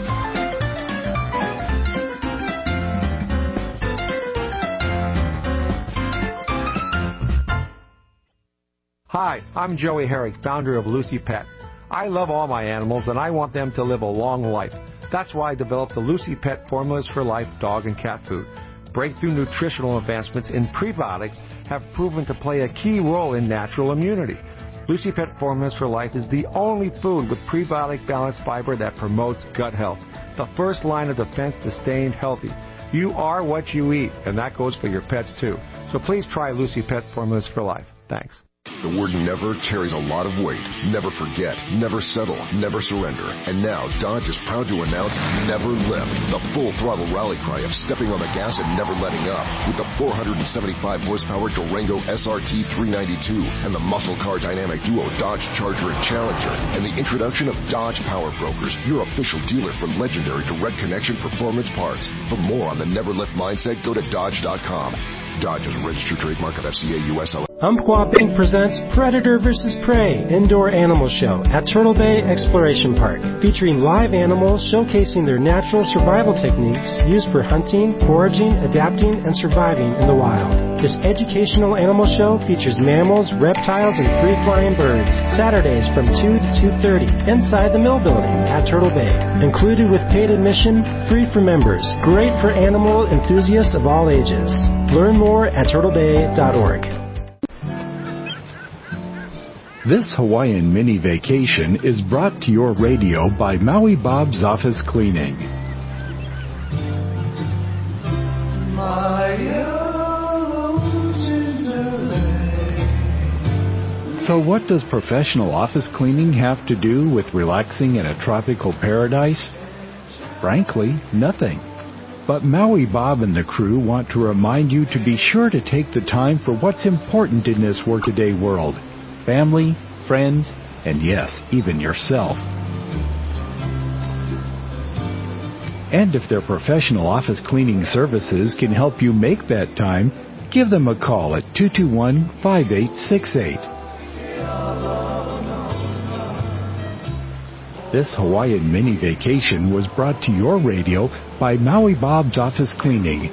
Hi, I'm Joey Herrick, founder of Lucy Pet. I love all my animals and I want them to live a long life. That's why I developed the Lucy Pet Formulas for Life dog and cat food. Breakthrough nutritional advancements in prebiotics have proven to play a key role in natural immunity. Lucy Pet Formulas for Life is the only food with prebiotic balanced fiber that promotes gut health, the first line of defense to staying healthy. You are what you eat, and that goes for your pets too. So please try Lucy Pet Formulas for Life. Thanks. The word never carries a lot of weight. Never forget, never settle, never surrender. And now Dodge is proud to announce Never Lift, the full throttle rally cry of stepping on the gas and never letting up. With the 475 horsepower Durango SRT 392 and the muscle car dynamic duo Dodge Charger and Challenger, and the introduction of Dodge Power Brokers, your official dealer for legendary direct connection performance parts. For more on the Never Lift mindset, go to Dodge.com. Dodge is a registered trademark of FCA US LLC. Umpqua Inc. presents Predator vs. Prey Indoor Animal Show at Turtle Bay Exploration Park, featuring live animals showcasing their natural survival techniques used for hunting, foraging, adapting, and surviving in the wild. This educational animal show features mammals, reptiles, and free-flying birds. Saturdays from 2 to 2:30 inside the Mill Building at Turtle Bay. Included with paid admission, free for members. Great for animal enthusiasts of all ages. Learn more at turtlebay.org. This Hawaiian mini vacation is brought to your radio by Maui Bob's Office Cleaning. So what does professional office cleaning have to do with relaxing in a tropical paradise? Frankly, nothing. But Maui Bob and the crew want to remind you to be sure to take the time for what's important in this workaday world. Family, friends, and yes, even yourself. And if their professional office cleaning services can help you make that time, give them a call at 221-5868. This Hawaiian mini vacation was brought to your radio by Maui Bob's Office Cleaning,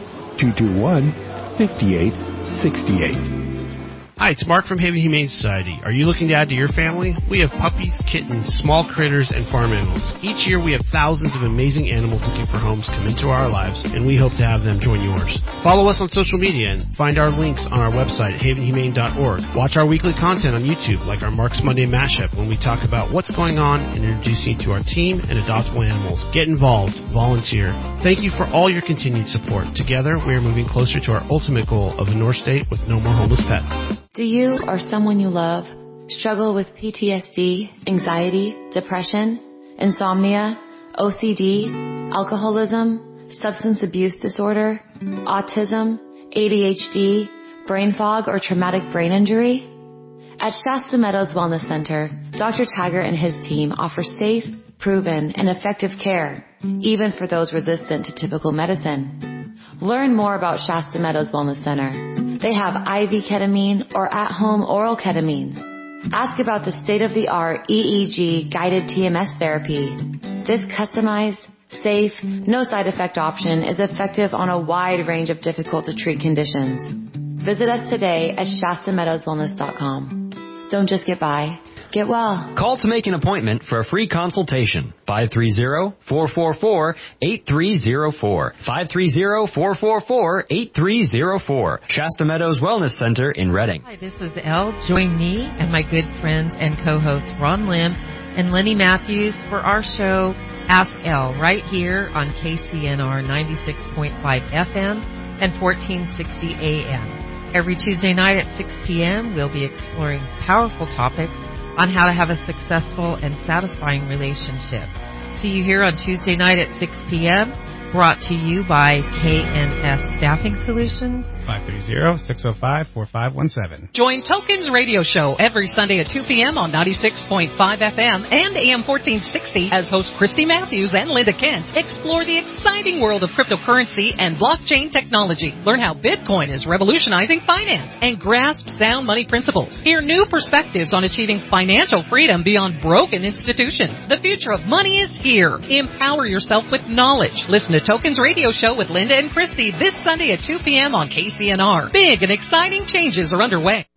221-5868. Hi, it's Mark from Haven Humane Society. Are you looking to add to your family? We have puppies, kittens, small critters, and farm animals. Each year we have thousands of amazing animals looking for homes come into our lives, and we hope to have them join yours. Follow us on social media and find our links on our website, havenhumane.org. Watch our weekly content on YouTube, like our Mark's Monday Mashup, when we talk about what's going on and introduce you to our team and adoptable animals. Get involved. Volunteer. Thank you for all your continued support. Together, we are moving closer to our ultimate goal of a North State with no more homeless pets. Do you or someone you love struggle with PTSD, anxiety, depression, insomnia, OCD, alcoholism, substance abuse disorder, autism, ADHD, brain fog, or traumatic brain injury? At Shasta Meadows Wellness Center, Dr. Tiger and his team offer safe, proven, and effective care, even for those resistant to typical medicine. Learn more about Shasta Meadows Wellness Center. They have IV ketamine or at-home oral ketamine. Ask about the state-of-the-art EEG guided TMS therapy. This customized, safe, no side effect option is effective on a wide range of difficult to treat conditions. Visit us today at ShastaMeadowsWellness.com. Don't just get by. Get well. Call to make an appointment for a free consultation. 530-444-8304. 530-444-8304. Shasta Meadows Wellness Center in Reading. Hi, this is Elle. Join me and my good friend and co-host Ron Lim and Lenny Matthews for our show, Ask Elle right here on KCNR 96.5 FM and 1460 AM. Every Tuesday night at 6 p.m., we'll be exploring powerful topics on how to have a successful and satisfying relationship. See you here on Tuesday night at 6 p.m., brought to you by KNS Staffing Solutions. 530-605-4517. Join Tokens Radio Show every Sunday at 2 p.m. on 96.5 FM and AM 1460 as hosts Christy Matthews and Linda Kent explore the exciting world of cryptocurrency and blockchain technology. Learn how Bitcoin is revolutionizing finance and grasp sound money principles. Hear new perspectives on achieving financial freedom beyond broken institutions. The future of money is here. Empower yourself with knowledge. Listen to Tokens Radio Show with Linda and Christy this Sunday at 2 p.m. on KCNR. Big and exciting changes are underway.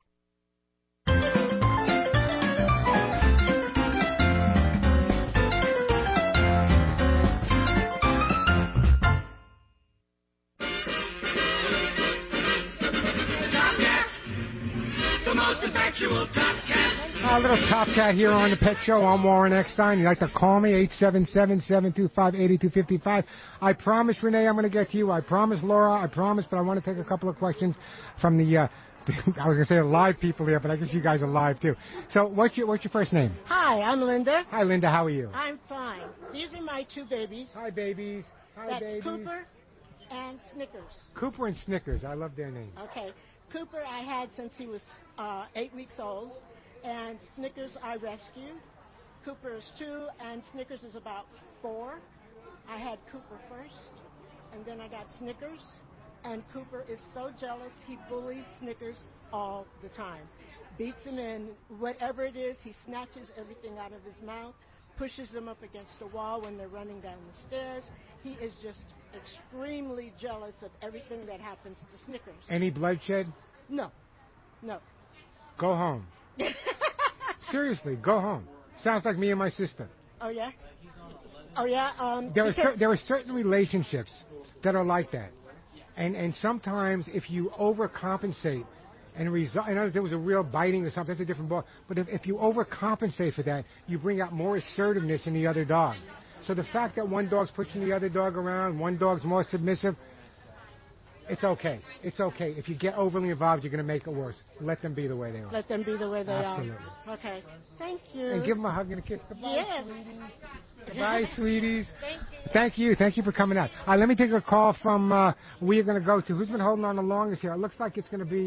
The most effectual Top Cat. A little Top Cat here on the Pet Show. I'm Warren Eckstein. You'd like to call me, 877-725-8255. I promise, Renee, I'm going to get to you. I promise, Laura, I promise, but I want to take a couple of questions from the, I was going to say live people here, but I guess you guys are live too. So what's your first name? Hi, I'm Linda. Hi, Linda. How are you? I'm fine. These are my two babies. Hi, babies. Hi, That's babies. Cooper and Snickers. Cooper and Snickers. I love their names. Okay. Cooper I had since he was 8 weeks old, and Snickers I rescued. Cooper is 2, and Snickers is about 4. I had Cooper first, and then I got Snickers, and Cooper is so jealous, he bullies Snickers all the time. Beats him in whatever it is, he snatches everything out of his mouth, pushes them up against the wall when they're running down the stairs. He is just extremely jealous of everything that happens to Snickers. Any bloodshed? No. No. Go home. Seriously, go home. Sounds like me and my sister. Oh, yeah? Oh, yeah? There are certain relationships that are like that. And sometimes if you overcompensate and I know if there was a real biting or something, that's a different ball. But if you overcompensate for that, you bring out more assertiveness in the other dog. So the fact that one dog's pushing the other dog around, one dog's more submissive, it's okay. It's okay. If you get overly involved, you're going to make it worse. Let them be the way they are. Let them be the way they Absolutely. are. Okay. Thank you. And give them a hug and a kiss. Goodbye, yes. sweeties. Goodbye, sweeties. Thank you. Thank you. Thank you for coming out. Let me take a call from we're going to go to. Who's been holding on the longest here? It looks like it's going to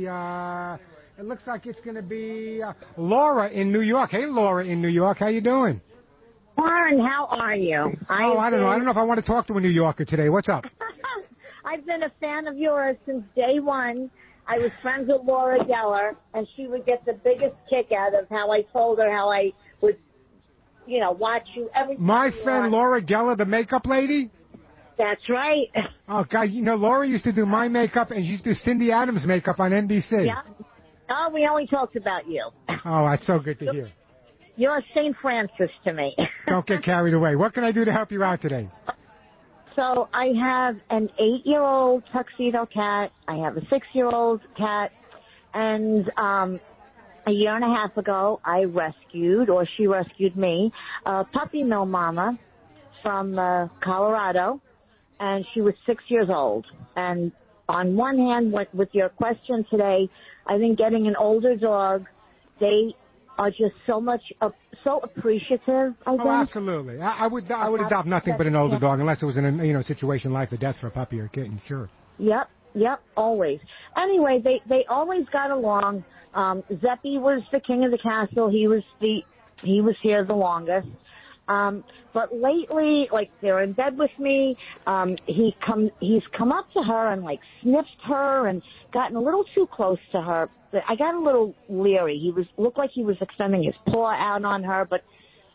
be Laura in New York. Hey, Laura in New York. How you doing? Warren, how are you? I don't know. I don't know if I want to talk to a New Yorker today. What's up? I've been a fan of yours since day one. I was friends with Laura Geller, and she would get the biggest kick out of how I told her how I would, watch you every time. My friend Laura Geller, the makeup lady? That's right. Oh, God, Laura used to do my makeup, and she used to do Cindy Adams' makeup on NBC. Yeah. Oh, we only talked about you. Oh, that's so good to hear. You're St. Francis to me. Don't get carried away. What can I do to help you out today? So I have an 8-year-old tuxedo cat. I have a 6-year-old cat. And a year and a half ago, I rescued, or she rescued me, a puppy mill mama from Colorado. And she was 6 years old. And on one hand, with your question today, I think getting an older dog, they are just so appreciative, I think. Oh, absolutely. I would adopt nothing but an older dog unless it was in a situation life or death for a puppy or a kitten, sure. Yep, always. Anyway, they always got along. Zeppy was the king of the castle. He was here the longest. But lately, like, they're in bed with me. He's come up to her and sniffed her and gotten a little too close to her. I got a little leery. Looked like he was extending his paw out on her, but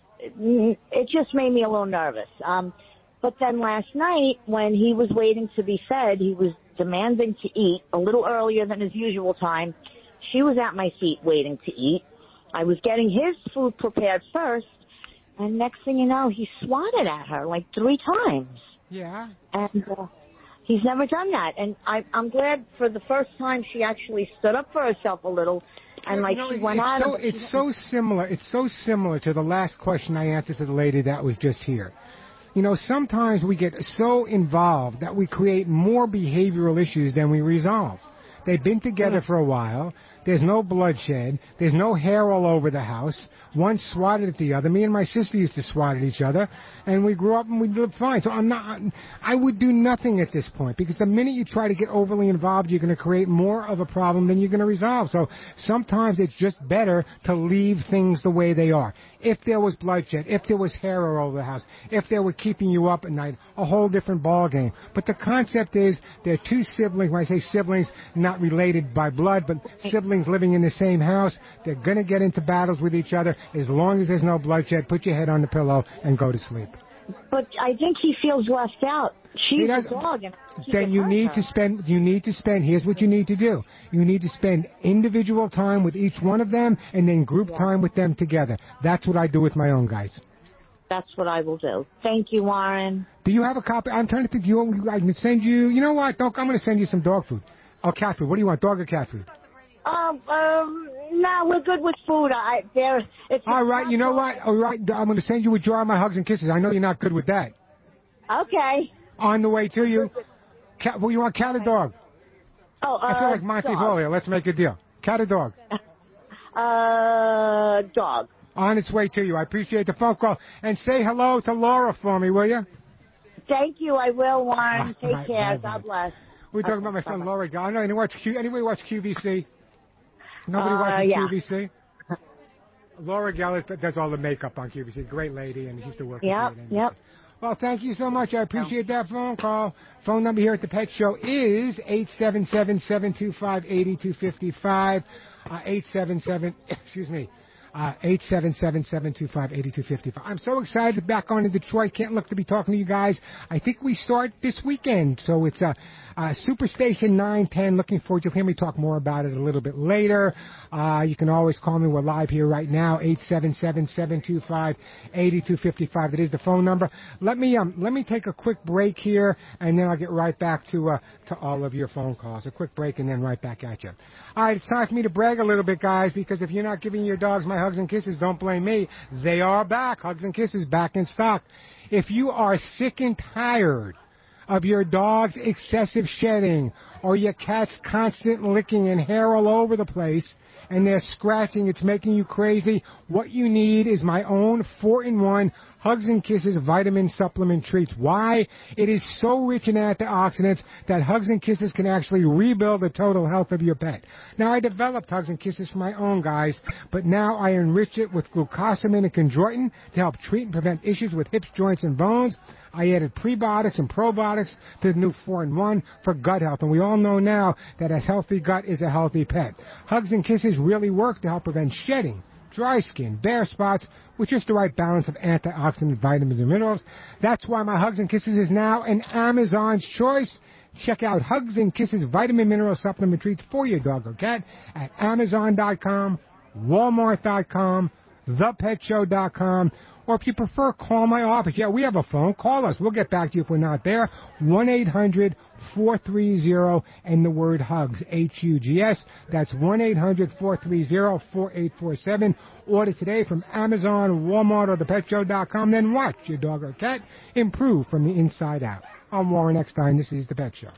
it just made me a little nervous. But then last night, when he was waiting to be fed, he was demanding to eat a little earlier than his usual time. She was at my feet waiting to eat. I was getting his food prepared first, and next thing you know, he swatted at her 3 times. Yeah. And he's never done that. And I'm glad for the first time she actually stood up for herself a little And like she went on. It's so similar. It's so similar to the last question I answered to the lady that was just here. You know, sometimes we get so involved that we create more behavioral issues than we resolve. They've been together for a while. There's no bloodshed. There's no hair all over the house. One swatted at the other. Me and my sister used to swat at each other, and we grew up and we lived fine. So I would do nothing at this point, because the minute you try to get overly involved, you're going to create more of a problem than you're going to resolve. So sometimes it's just better to leave things the way they are. If there was bloodshed, if there was hair all over the house, if they were keeping you up at night, a whole different ballgame. But the concept is they're two siblings. When I say siblings, not related by blood, but siblings living in the same house. They're going to get into battles with each other. As long as there's no bloodshed, put your head on the pillow and go to sleep. But I think he feels left out. She's a dog. And then you need to spend, here's what you need to do. You need to spend individual time with each one of them and then group time with them together. That's what I do with my own guys. That's what I will do. Thank you, Warren. Do you have a copy? I'm trying to think. I can send you, you know what? I'm going to send you some dog food. Oh, cat food. What do you want, dog or cat food? No, we're good with food. All right, you know what? All right, I'm going to send you a jar of my hugs and kisses. I know you're not good with that. Okay. On the way to you. Cat, well, you want cat or dog? I feel like Montefiore. Let's make a deal. Cat or dog? Dog. On its way to you. I appreciate the phone call. And say hello to Laura for me, will you? Thank you. I will, Warren. Take care. God bless. We're talking about my friend Laura. I know. Anybody watch QVC? Nobody watches QVC? Laura Geller does all the makeup on QVC. Great lady, and she used to work with me. Yep. Well, thank you so much. I appreciate that phone call. Phone number here at the Pet Show is 877-725-8255. 877-725-8255. I'm so excited to be back on in Detroit. Can't look to be talking to you guys. I think we start this weekend. So it's Superstation 910. Looking forward to hear me talk more about it a little bit later. You can always call me. We're live here right now. 877-725-8255. That is the phone number. Let me take a quick break here, and then I'll get right back to all of your phone calls. A quick break, and then right back at you. All right, it's time for me to brag a little bit, guys, because if you're not giving your dogs my hugs and kisses, don't blame me. They are back. Hugs and kisses back in stock. If you are sick and tired of your dog's excessive shedding or your cat's constant licking and hair all over the place and they're scratching, it's making you crazy, what you need is my own 4-in-1 Hugs and Kisses vitamin supplement treats. Why? It is so rich in antioxidants that Hugs and Kisses can actually rebuild the total health of your pet. Now, I developed Hugs and Kisses for my own guys, but now I enrich it with glucosamine and chondroitin to help treat and prevent issues with hips, joints, and bones. I added prebiotics and probiotics to the new 4-in-1 for gut health, and we all know now that a healthy gut is a healthy pet. Hugs and Kisses really work to help prevent shedding, dry skin, bare spots, with just the right balance of antioxidant vitamins and minerals. That's why my Hugs and Kisses is now an Amazon's choice. Check out Hugs and Kisses vitamin mineral supplement treats for your dog or cat at Amazon.com, Walmart.com, ThePetShow.com, or if you prefer, call my office. Yeah, we have a phone. Call us. We'll get back to you if we're not there. 1-800-430 and the word HUGS, H-U-G-S. That's 1-800-430-4847. Order today from Amazon, Walmart, or ThePetShow.com. Then watch your dog or cat improve from the inside out. I'm Warren Eckstein. This is The Pet Show.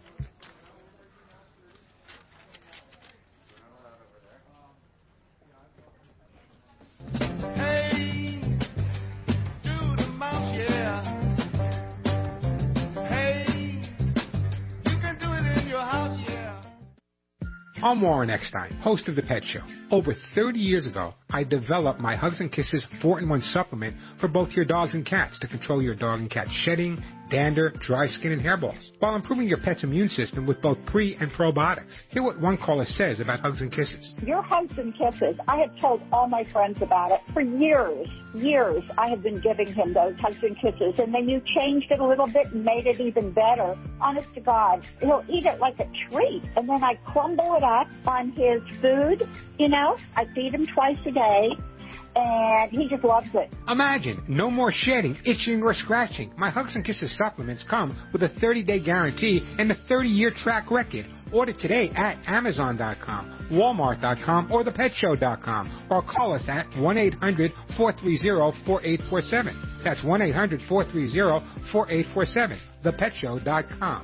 I'm Warren Eckstein, host of The Pet Show. Over 30 years ago, I developed my Hugs and Kisses 4-in-1 supplement for both your dogs and cats to control your dog and cat shedding, dander, dry skin, and hairballs, while improving your pet's immune system with both pre- and probiotics. Hear what one caller says about Hugs and Kisses. Your Hugs and Kisses, I have told all my friends about it for years. I have been giving him those Hugs and Kisses, and then you changed it a little bit and made it even better. Honest to God, he'll eat it like a treat, and then I crumble it up on his food. You know, I feed him twice a day, and he just loves it. Imagine, no more shedding, itching, or scratching. My Hugs and Kisses supplements come with a 30-day guarantee and a 30-year track record. Order today at Amazon.com, Walmart.com, or ThePetShow.com, or call us at 1-800-430-4847. That's 1-800-430-4847, ThePetShow.com.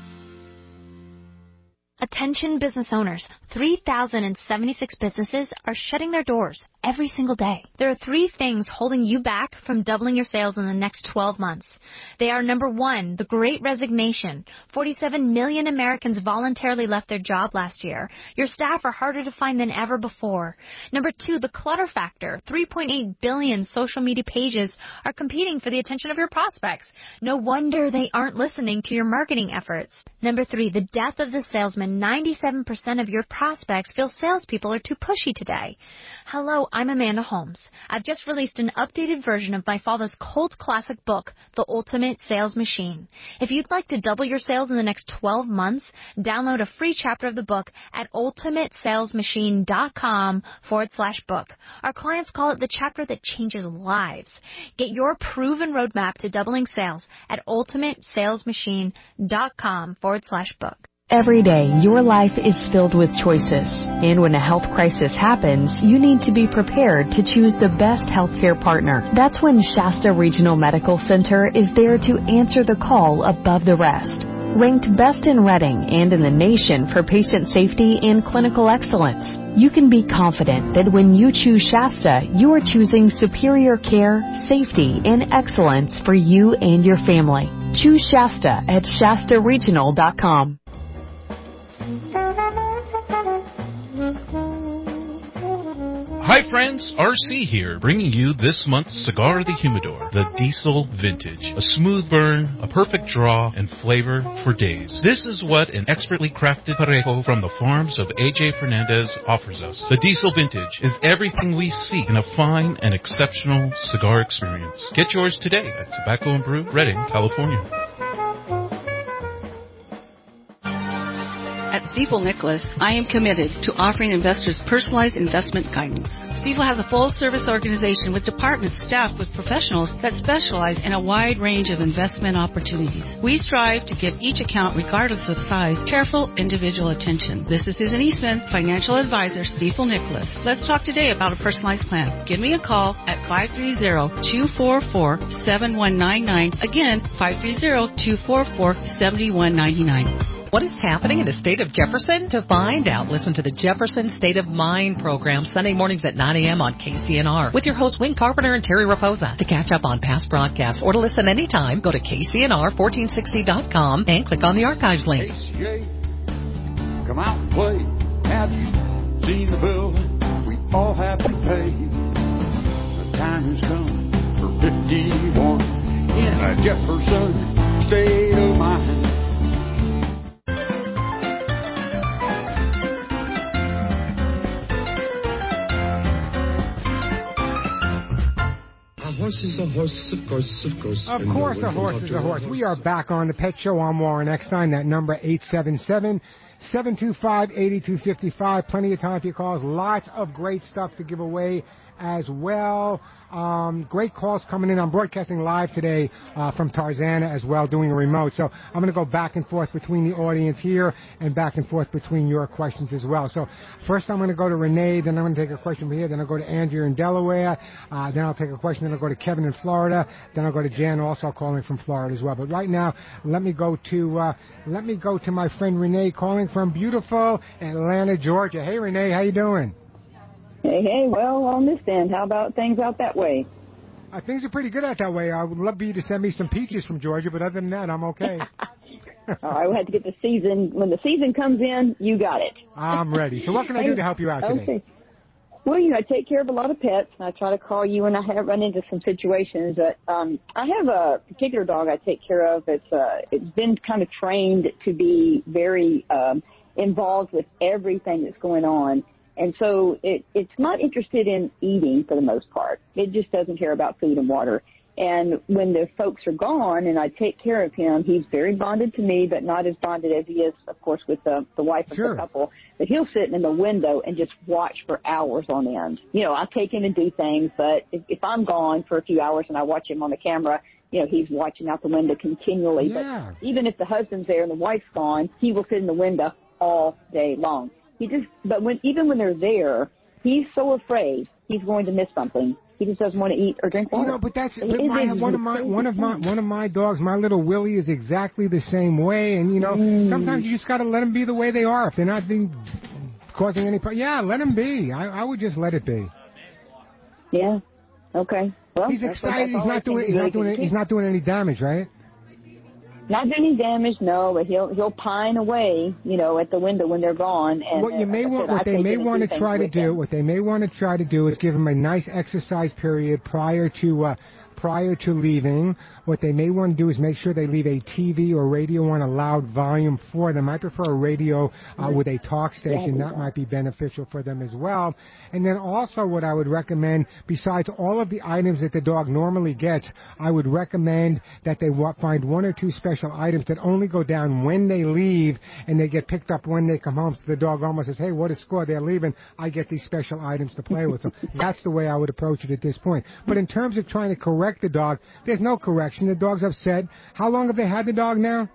Attention business owners, 3,076 businesses are shutting their doors every single day. There are 3 things holding you back from doubling your sales in the next 12 months. They are, number 1, the Great Resignation. 47 million Americans voluntarily left their job last year. Your staff are harder to find than ever before. Number 2, the clutter factor. 3.8 billion social media pages are competing for the attention of your prospects. No wonder they aren't listening to your marketing efforts. Number 3, the death of the salesman. 97% of your prospects feel salespeople are too pushy today. Hello, I'm Amanda Holmes. I've just released an updated version of my father's cult classic book, The Ultimate Sales Machine. If you'd like to double your sales in the next 12 months, download a free chapter of the book at ultimatesalesmachine.com/book. Our clients call it the chapter that changes lives. Get your proven roadmap to doubling sales at ultimatesalesmachine.com/book. Every day, your life is filled with choices. And when a health crisis happens, you need to be prepared to choose the best healthcare partner. That's when Shasta Regional Medical Center is there to answer the call above the rest. Ranked best in Reading and in the nation for patient safety and clinical excellence, you can be confident that when you choose Shasta, you are choosing superior care, safety, and excellence for you and your family. Choose Shasta at ShastaRegional.com. Hi friends, RC here, bringing you this month's Cigar of the Humidor, the Diesel Vintage. A smooth burn, a perfect draw, and flavor for days. This is what an expertly crafted Parejo from the farms of A.J. Fernandez offers us. The Diesel Vintage is everything we seek in a fine and exceptional cigar experience. Get yours today at Tobacco and Brew, Redding, California. At Stifel Nicholas, I am committed to offering investors personalized investment guidance. Stifel has a full-service organization with departments staffed with professionals that specialize in a wide range of investment opportunities. We strive to give each account, regardless of size, careful individual attention. This is Susan Eastman, Financial Advisor, Stifel Nicholas. Let's talk today about a personalized plan. Give me a call at 530-244-7199. Again, 530-244-7199. What is happening in the state of Jefferson? To find out, listen to the Jefferson State of Mind program Sunday mornings at 9 a.m. on KCNR with your hosts Wing Carpenter and Terry Raposa. To catch up on past broadcasts or to listen anytime, go to KCNR1460.com and click on the archives link. ACA, come out and play. Have you seen the bill we all have to pay? The time has come for 51 in a Jefferson State of Mind. Horse is a horse, of course, of course. Of course, a horse is a horse. We are back on the Pet Show. I'm Warren Eckstein. That number 877-725-8255. Plenty of time for your calls. Lots of great stuff to give away as well. Great calls coming in. I'm broadcasting live today from Tarzana as well, doing a remote. So I'm going to go back and forth between the audience here and back and forth between your questions as well. So first I'm going to go to Renee, then I'm going to take a question from here, then I'll go to Andrew in Delaware, then I'll take a question, then I'll go to Kevin in Florida, then I'll go to Jan, also calling from Florida as well. But right now, let me go to my friend Renee, calling from beautiful Atlanta, Georgia. Hey Renee, how you doing? Hey, well, on this end, how about things out that way? Things are pretty good out that way. I would love for you to send me some peaches from Georgia, but other than that, I'm okay. All right, we'll have to get the season. When the season comes in, you got it. I'm ready. So what can I do to help you out today? Okay. Well, I take care of a lot of pets, and I try to call you when I have run into some situations. That I have a particular dog I take care of. It's been kind of trained to be very involved with everything that's going on. And so it's not interested in eating for the most part. It just doesn't care about food and water. And when the folks are gone and I take care of him, he's very bonded to me, but not as bonded as he is, of course, with the wife of the couple. but he'll sit in the window and just watch for hours on end. You know, I take him and do things, but if I'm gone for a few hours and I watch him on the camera, you know, he's watching out the window continually. Yeah. But even if the husband's there and the wife's gone, he will sit in the window all day long. Even when they're there, he's so afraid he's going to miss something. He just doesn't want to eat or drink water. You know, but one of my dogs, my little Willie, is exactly the same way. And you know, sometimes you just got to let them be the way they are. If they're not causing any problem, yeah, let them be. I would just let it be. Yeah. Okay. Well, he's excited. He's not doing any damage, right? Not doing any damage, no. But he'll pine away, you know, at the window when they're gone. And what they may want to try to do is give him a nice exercise period prior to leaving. What they may want to do is make sure they leave a TV or radio on a loud volume for them. I prefer a radio with a talk station. That might be beneficial for them as well. And then also what I would recommend, besides all of the items that the dog normally gets, I would recommend that they find one or two special items that only go down when they leave and they get picked up when they come home. So the dog almost says, hey, what a score, they're leaving. I get these special items to play with. So that's the way I would approach it at this point. But in terms of trying to correct the dog, there's no correction. The dog's upset. How long have they had the dog now?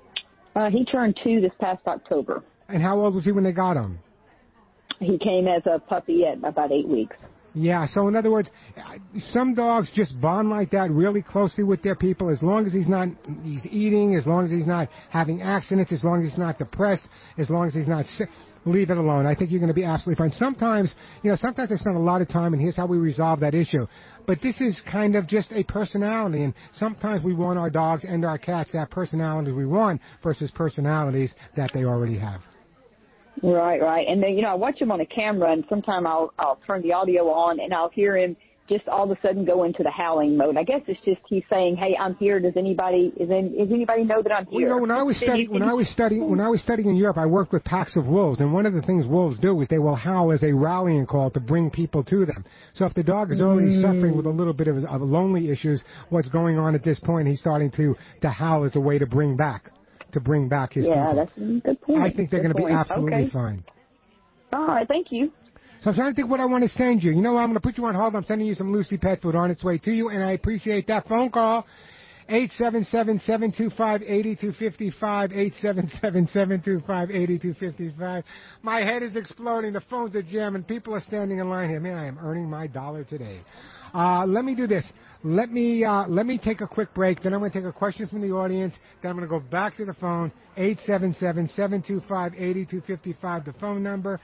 He turned 2 this past October. And how old was he when they got him? He came as a puppy at about 8 weeks. Yeah, so in other words, some dogs just bond like that really closely with their people as long as he's eating, as long as he's not having accidents, as long as he's not depressed, as long as he's not sick. Leave it alone. I think you're going to be absolutely fine. Sometimes I spend a lot of time, and here's how we resolve that issue. But this is kind of just a personality, and sometimes we want our dogs and our cats to have personalities we want versus personalities that they already have. Right. And then, I watch him on the camera, and sometimes I'll turn the audio on, and I'll hear him just all of a sudden go into the howling mode. I guess it's just he's saying, "Hey, I'm here. Does anybody know that I'm here?" Well, when I was studying in Europe, I worked with packs of wolves, and one of the things wolves do is they will howl as a rallying call to bring people to them. So if the dog is already suffering with a little bit of lonely issues, what's going on at this point? He's starting to howl as a way to bring back his people. Yeah, that's a good point. I think they're going to be absolutely fine. All right, thank you. So I'm trying to think what I want to send you. You know what? I'm going to put you on hold. I'm sending you some Lucy Pet food on its way to you, and I appreciate that phone call. 877-725-8255, 877-725-8255. My head is exploding. The phones are jamming. People are standing in line here. Man, I am earning my dollar today. Let me do this. Let me take a quick break. Then I'm going to take a question from the audience. Then I'm going to go back to the phone. 877-725-8255, the phone number.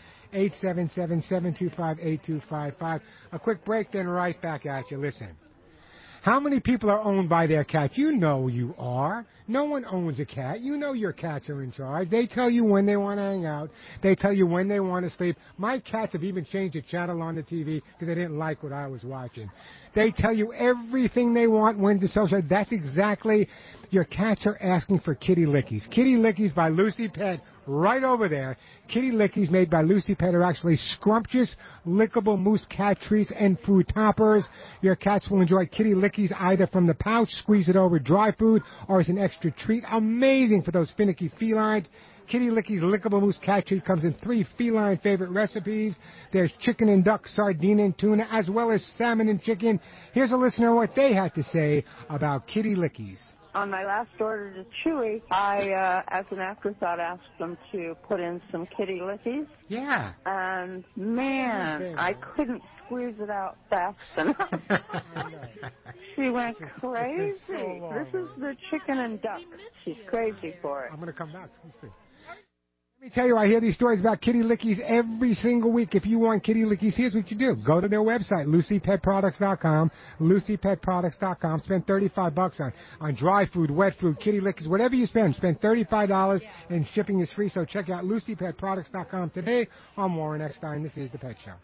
877-725-8255. A quick break, then right back at you. Listen. How many people are owned by their cat? You know you are. No one owns a cat. You know your cats are in charge. They tell you when they want to hang out. They tell you when they want to sleep. My cats have even changed the channel on the TV because they didn't like what I was watching. They tell you everything they want when to social. That's exactly, your cats are asking for Kitty Lickies. Kitty Lickies by Lucy Pet, right over there. Kitty Lickies made by Lucy Pet are actually scrumptious, lickable mousse cat treats and food toppers. Your cats will enjoy Kitty Lickies either from the pouch, squeeze it over dry food, or as an extra treat. Amazing for those finicky felines. Kitty Lickies lickable mousse cat treat comes in 3 feline favorite recipes. There's chicken and duck, sardine and tuna, as well as salmon and chicken. Here's a listener what they had to say about Kitty Lickies. On my last order to Chewy, I, as an afterthought, asked them to put in some Kitty Lickies. Yeah. And, man, I couldn't squeeze it out fast enough. She went crazy. This is the chicken and duck. She's crazy for it. I'm going to come back. Let's see. Let me tell you, I hear these stories about Kitty Lickies every single week. If you want Kitty Lickies, here's what you do. Go to their website, LucyPetProducts.com, LucyPetProducts.com. Spend $35 on dry food, wet food, Kitty Lickies, whatever you spend $35, and shipping is free. So check out LucyPetProducts.com today. I'm Warren Eckstein. This is The Pet Show.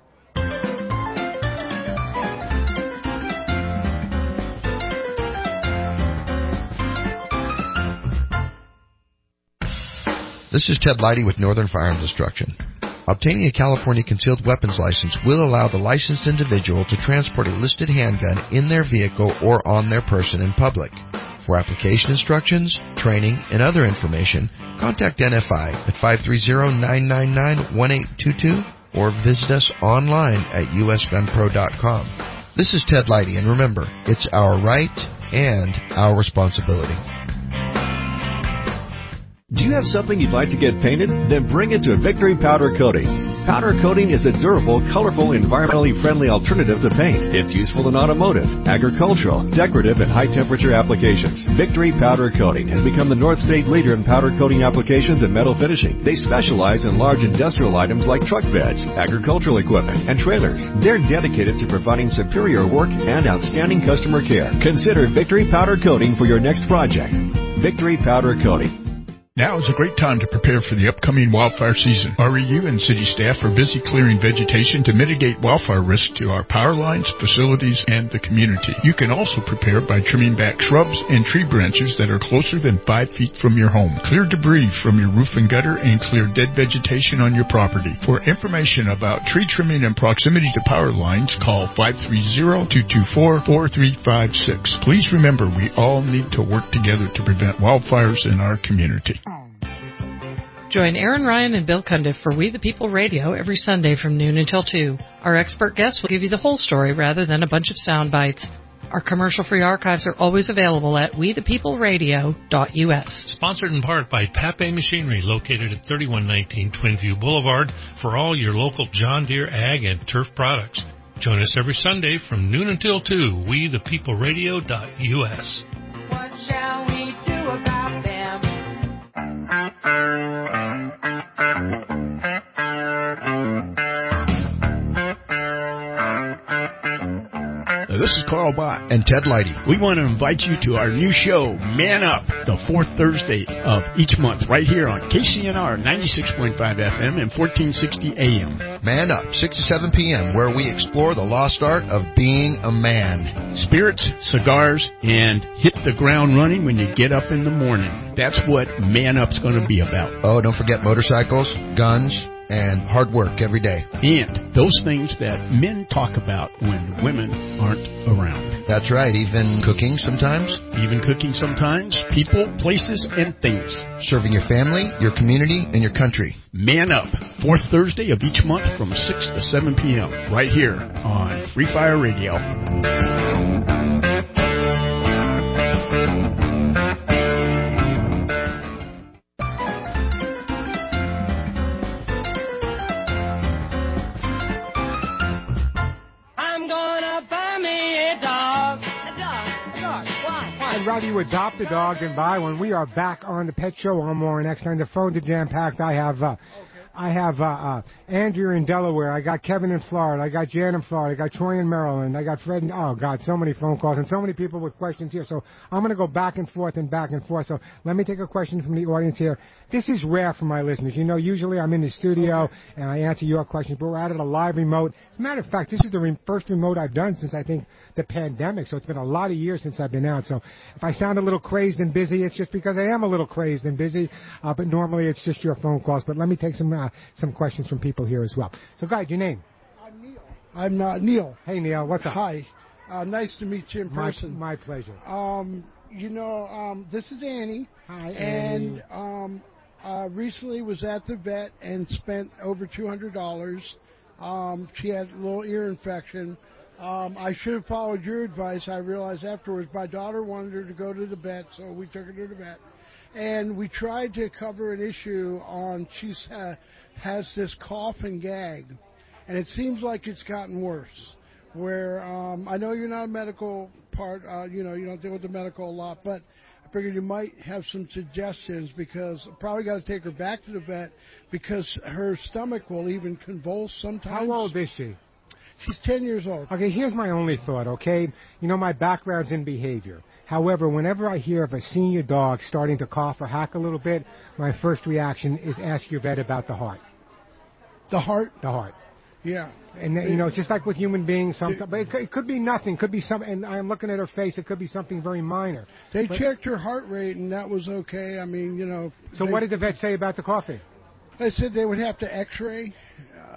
This is Ted Leidy with Northern Firearms Destruction. Obtaining a California concealed weapons license will allow the licensed individual to transport a listed handgun in their vehicle or on their person in public. For application instructions, training, and other information, contact NFI at 530-999-1822 or visit us online at usgunpro.com. This is Ted Leidy, and remember, it's our right and our responsibility. Do you have something you'd like to get painted? Then bring it to Victory Powder Coating. Powder coating is a durable, colorful, environmentally friendly alternative to paint. It's useful in automotive, agricultural, decorative, and high-temperature applications. Victory Powder Coating has become the North State leader in powder coating applications and metal finishing. They specialize in large industrial items like truck beds, agricultural equipment, and trailers. They're dedicated to providing superior work and outstanding customer care. Consider Victory Powder Coating for your next project. Victory Powder Coating. Now is a great time to prepare for the upcoming wildfire season. REU and city staff are busy clearing vegetation to mitigate wildfire risk to our power lines, facilities, and the community. You can also prepare by trimming back shrubs and tree branches that are closer than 5 feet from your home. Clear debris from your roof and gutter and clear dead vegetation on your property. For information about tree trimming and proximity to power lines, call 530-224-4356. Please remember, we all need to work together to prevent wildfires in our community. Join Aaron Ryan and Bill Cundiff for We the People Radio every Sunday from noon until 2. Our expert guests will give you the whole story rather than a bunch of sound bites. Our commercial-free archives are always available at wethepeopleradio.us. Sponsored in part by Pape Machinery, located at 3119 Twinview Boulevard, for all your local John Deere ag and turf products. Join us every Sunday from noon until 2, wethepeopleradio.us. What shall we do about them? This is Carl Bott and Ted Leidy. We want to invite you to our new show, Man Up, the fourth Thursday of each month, right here on KCNR 96.5 FM and 1460 AM. Man Up, 6 to 7 p.m., where we explore the lost art of being a man. Spirits, cigars, and hit the ground running when you get up in the morning. That's what Man Up's going to be about. Oh, don't forget motorcycles, guns, and hard work every day. And those things that men talk about when women aren't around. That's right, even cooking sometimes. People, places, and things. Serving your family, your community, and your country. Man Up, fourth Thursday of each month from 6 to 7 p.m. right here on Free Fire Radio. I'd rather you adopt a dog than buy one. We are back on the Pet Show. I'm Warren Eckstein. The phones are jam-packed. I have Andrew in Delaware. I got Kevin in Florida. I got Jan in Florida. I got Troy in Maryland. I got Fred in, oh, God, so many phone calls and so many people with questions here. So I'm going to go back and forth and back and forth. So let me take a question from the audience here. This is rare for my listeners. You know, usually I'm in the studio and I answer your questions, but we're out at a live remote. As a matter of fact, this is the first remote I've done since, I think, the pandemic. So it's been a lot of years since I've been out. So if I sound a little crazed and busy, it's just because I am a little crazed and busy. But normally it's just your phone calls. But let me take some questions from people here as well. So, guys, your name? I'm Neil. I'm Neil. Hey, Neil. What's up? Hi. Nice to meet you in person. My pleasure. This is Annie. Hi, Annie. And recently was at the vet and spent over $200. She had a little ear infection. I should have followed your advice. I realized afterwards my daughter wanted her to go to the vet, so we took her to the vet. And we tried to cover an issue on she has this cough and gag, and it seems like it's gotten worse. Where I know you're not a medical part, you don't deal with the medical a lot, but I figured you might have some suggestions because I probably got to take her back to the vet because her stomach will even convulse sometimes. How old is she? She's 10 years old. Okay, here's my only thought, okay? You know, my background's in behavior. However, whenever I hear of a senior dog starting to cough or hack a little bit, my first reaction is ask your vet about the heart. The heart? The heart. Yeah. And, just like with human beings, but it could be nothing. Could be something, and I'm looking at her face, it could be something very minor. They checked her heart rate, and that was okay. I mean, So what did the vet say about the coughing? They said they would have to x-ray.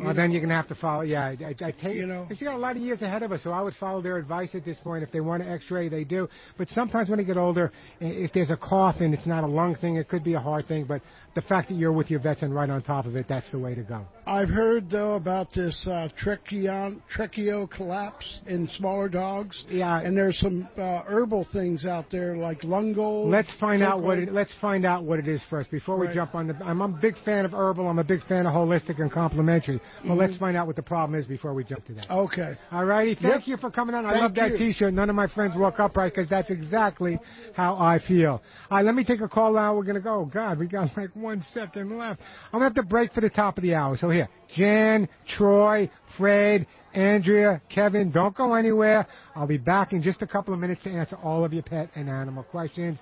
Well, then you're going to have to follow. Yeah, I take. You know, you got a lot of years ahead of us, so I would follow their advice at this point. If they want to X-ray, they do. But sometimes when they get older, if there's a cough and it's not a lung thing, it could be a heart thing. But the fact that you're with your vets and right on top of it, that's the way to go. I've heard though about this tracheo collapse in smaller dogs. Yeah, and there's some herbal things out there like Lungold. Let's find out what it is first before we jump on the. I'm a big fan of herbal. I'm a big fan of holistic and complementary. Well, let's find out what the problem is before we jump to that. Okay. All righty. Thank you for coming on. I love that T-shirt. None of my friends woke up right because that's exactly how I feel. All right, let me take a call now. We're going to go. Oh, God, we got like 1 second left. I'm going to have to break for the top of the hour. So here, Jan, Troy, Fred, Andrea, Kevin, don't go anywhere. I'll be back in just a couple of minutes to answer all of your pet and animal questions.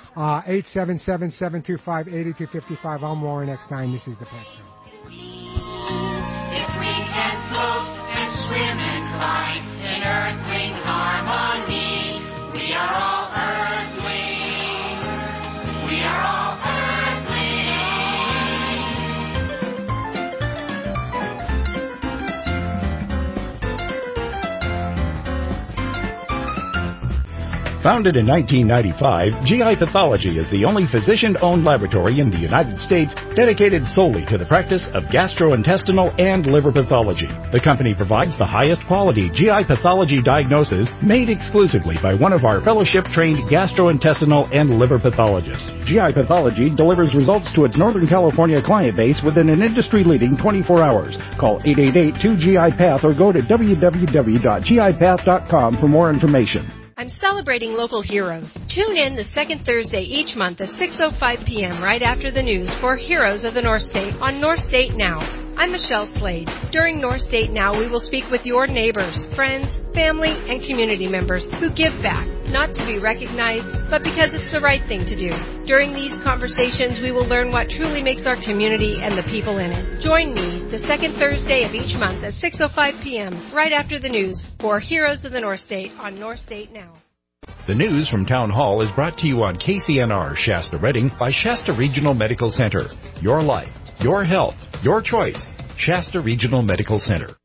877-725-8255. I'm Warren Eckstein. This is The Pet Show. If we can float and swim and glide in earthling harmony, we are all earthlings. We are all earthlings. Founded in 1995, GI Pathology is the only physician-owned laboratory in the United States dedicated solely to the practice of gastrointestinal and liver pathology. The company provides the highest quality GI pathology diagnosis made exclusively by one of our fellowship-trained gastrointestinal and liver pathologists. GI Pathology delivers results to its Northern California client base within an industry-leading 24 hours. Call 888-2GI-PATH or go to www.gipath.com for more information. I'm celebrating local heroes. Tune in the second Thursday each month at 6:05 p.m. right after the news for Heroes of the North State on North State Now. I'm Michelle Slade. During North State Now, we will speak with your neighbors, friends, family, and community members who give back, not to be recognized, but because it's the right thing to do. During these conversations, we will learn what truly makes our community and the people in it. Join me the second Thursday of each month at 6:05 p.m. right after the news for Heroes of the North State on North State Now. The news from Town Hall is brought to you on KCNR Shasta Redding by Shasta Regional Medical Center. Your life, your health, your choice. Shasta Regional Medical Center.